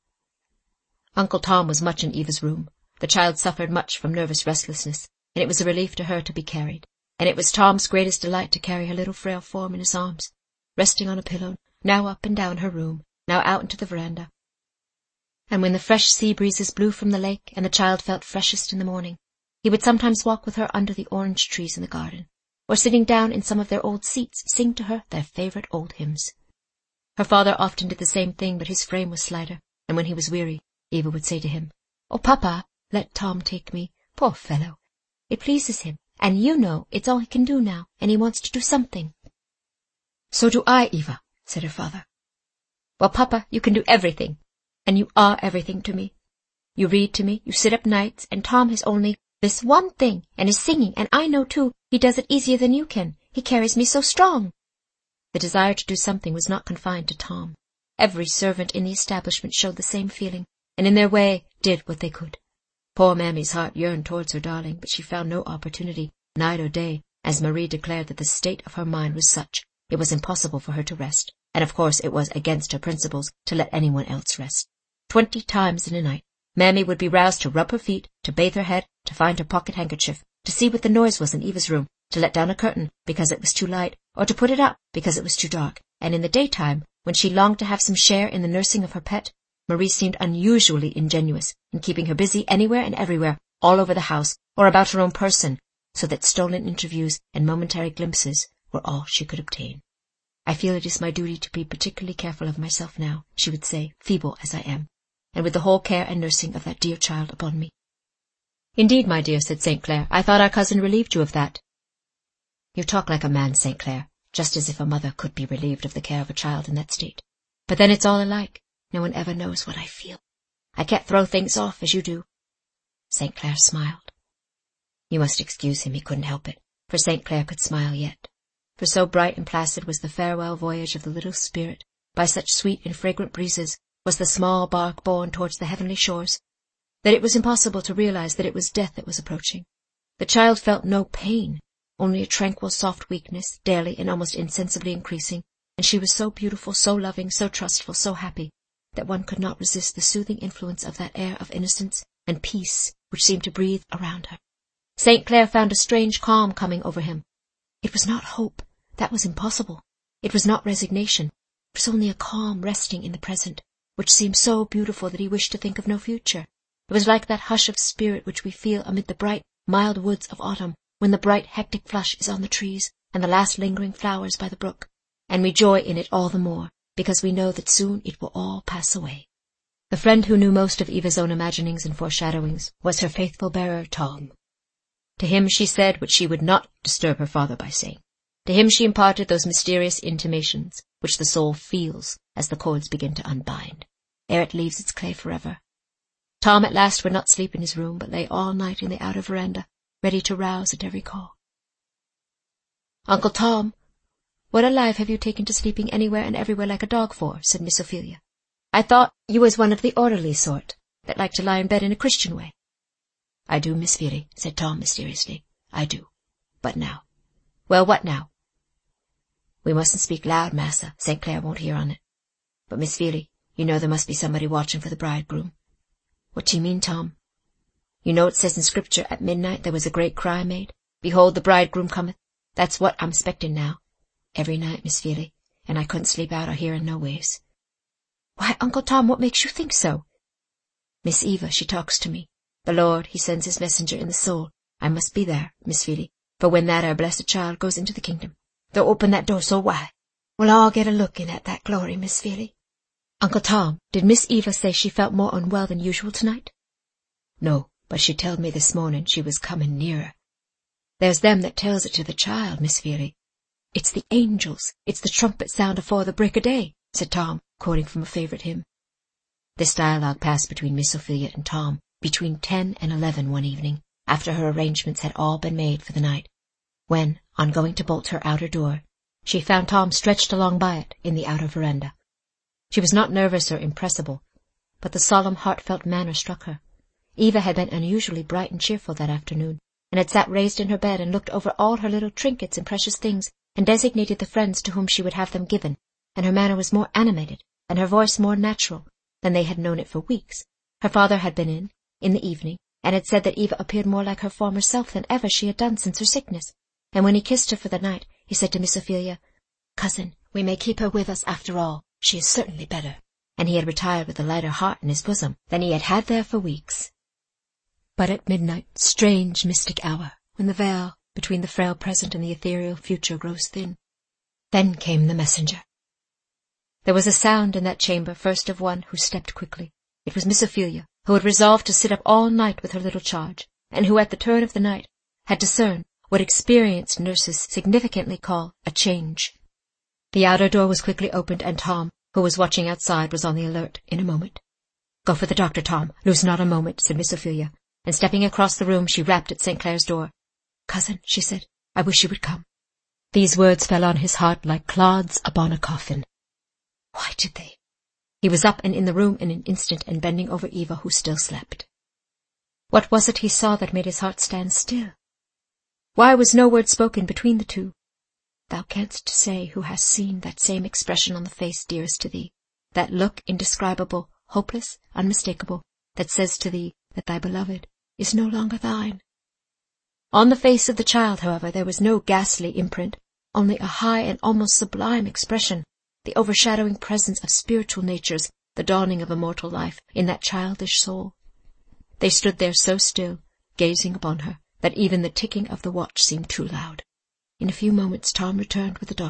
Uncle Tom was much in Eva's room. The child suffered much from nervous restlessness, and it was a relief to her to be carried, and it was Tom's greatest delight to carry her little frail form in his arms, resting on a pillow, now up and down her room, now out into the veranda. And when the fresh sea breezes blew from the lake, and the child felt freshest in the morning, he would sometimes walk with her under the orange trees in the garden, or sitting down in some of their old seats, sing to her their favourite old hymns. Her father often did the same thing, but his frame was slighter, and when he was weary, Eva would say to him, "Oh, papa, let Tom take me. Poor fellow. It pleases him, and you know it's all he can do now, and he wants to do something." "So do I, Eva," said her father. "Well, papa, you can do everything, and you are everything to me. You read to me, you sit up nights, and Tom has only this one thing, and is singing, and I know, too, he does it easier than you can. He carries me so strong." The desire to do something was not confined to Tom. Every servant in the establishment showed the same feeling, and in their way did what they could. Poor Mammy's heart yearned towards her darling, but she found no opportunity, night or day, as Marie declared that the state of her mind was such, it was impossible for her to rest, and of course it was against her principles to let anyone else rest. 20 times in a night, Mammy would be roused to rub her feet, to bathe her head, to find her pocket handkerchief, to see what the noise was in Eva's room, to let down a curtain because it was too light, or to put it up because it was too dark, and in the daytime, when she longed to have some share in the nursing of her pet, Marie seemed unusually ingenuous in keeping her busy anywhere and everywhere, all over the house, or about her own person, so that stolen interviews and momentary glimpses were all she could obtain. "I feel it is my duty to be particularly careful of myself now," she would say, "feeble as I am, and with the whole care and nursing of that dear child upon me." "Indeed, my dear," said St. Clair, "I thought our cousin relieved you of that." "You talk like a man, St. Clair, just as if a mother could be relieved of the care of a child in that state. But then it's all alike. No one ever knows what I feel. I can't throw things off as you do." St. Clair smiled. You must excuse him, he couldn't help it, for St. Clair could smile yet. For so bright and placid was the farewell voyage of the little spirit, by such sweet and fragrant breezes was the small bark borne towards the heavenly shores, that it was impossible to realize that it was death that was approaching. The child felt no pain, only a tranquil, soft weakness, daily and almost insensibly increasing, and she was so beautiful, so loving, so trustful, so happy, that one could not resist the soothing influence of that air of innocence and peace which seemed to breathe around her. St. Clair found a strange calm coming over him. It was not hope. That was impossible. It was not resignation. It was only a calm resting in the present, which seemed so beautiful that he wished to think of no future. It was like that hush of spirit which we feel amid the bright, mild woods of autumn, when the bright, hectic flush is on the trees and the last lingering flowers by the brook, and we joy in it all the more, because we know that soon it will all pass away. The friend who knew most of Eva's own imaginings and foreshadowings was her faithful bearer, Tom. To him she said what she would not disturb her father by saying. To him she imparted those mysterious intimations which the soul feels as the cords begin to unbind, ere it leaves its clay forever. Tom at last would not sleep in his room, but lay all night in the outer veranda, ready to rouse at every call. "Uncle Tom, what alive have you taken to sleeping anywhere and everywhere like a dog for?" said Miss Ophelia. "I thought you was one of the orderly sort, that like to lie in bed in a Christian way." "I do, Miss Feely," said Tom mysteriously. "I do. But now." "Well, what now?" "We mustn't speak loud, massa. St. Clair won't hear on it. But, Miss Feely, you know there must be somebody watching for the bridegroom." "What do you mean, Tom?" "You know it says in Scripture at midnight there was a great cry made, 'Behold, the bridegroom cometh.' That's what I'm 'specting now. Every night, Miss Feely, and I couldn't sleep out of hearing no ways." "Why, Uncle Tom, what makes you think so?" "Miss Eva, she talks to me. The Lord, he sends his messenger in the soul. I must be there, Miss Feely, for when that our blessed child goes into the kingdom, they'll open that door so wide, we'll all get a look in at that glory, Miss Feely." "Uncle Tom, did Miss Eva say she felt more unwell than usual tonight?" "No, but she told me this morning she was coming nearer. There's them that tells it to the child, Miss Feely." "It's the angels. It's the trumpet sound afore the break o' day," said Tom, quoting from a favourite hymn. This dialogue passed between Miss Ophelia and Tom between 10 and 11 one evening, after her arrangements had all been made for the night, when, on going to bolt her outer door, she found Tom stretched along by it in the outer veranda. She was not nervous or impressible, but the solemn, heartfelt manner struck her. Eva had been unusually bright and cheerful that afternoon, and had sat raised in her bed and looked over all her little trinkets and precious things, and designated the friends to whom she would have them given, and her manner was more animated, and her voice more natural, than they had known it for weeks. Her father had been in the evening, and had said that Eva appeared more like her former self than ever she had done since her sickness, and when he kissed her for the night, he said to Miss Ophelia, "Cousin, we may keep her with us after all. She is certainly better," and he had retired with a lighter heart in his bosom than he had had there for weeks. But at midnight, strange mystic hour, when the veil between the frail present and the ethereal future grows thin, then came the messenger. There was a sound in that chamber, first of one who stepped quickly. It was Miss Ophelia, who had resolved to sit up all night with her little charge, and who at the turn of the night had discerned what experienced nurses significantly call a change. The outer door was quickly opened, and Tom, who was watching outside, was on the alert in a moment. "Go for the doctor, Tom. Lose not a moment," said Miss Ophelia, and stepping across the room she rapped at St. Clair's door. "Cousin," she said, "I wish you would come." These words fell on his heart like clods upon a coffin. Why did they? He was up and in the room in an instant and bending over Eva, who still slept. What was it he saw that made his heart stand still? Why was no word spoken between the two? Thou canst say who hast seen that same expression on the face dearest to thee, that look indescribable, hopeless, unmistakable, that says to thee that thy beloved is no longer thine. On the face of the child, however, there was no ghastly imprint, only a high and almost sublime expression, the overshadowing presence of spiritual natures the dawning of immortal life in that childish soul. They stood there so still, gazing upon her, that even the ticking of the watch seemed too loud. In a few moments Tom returned with the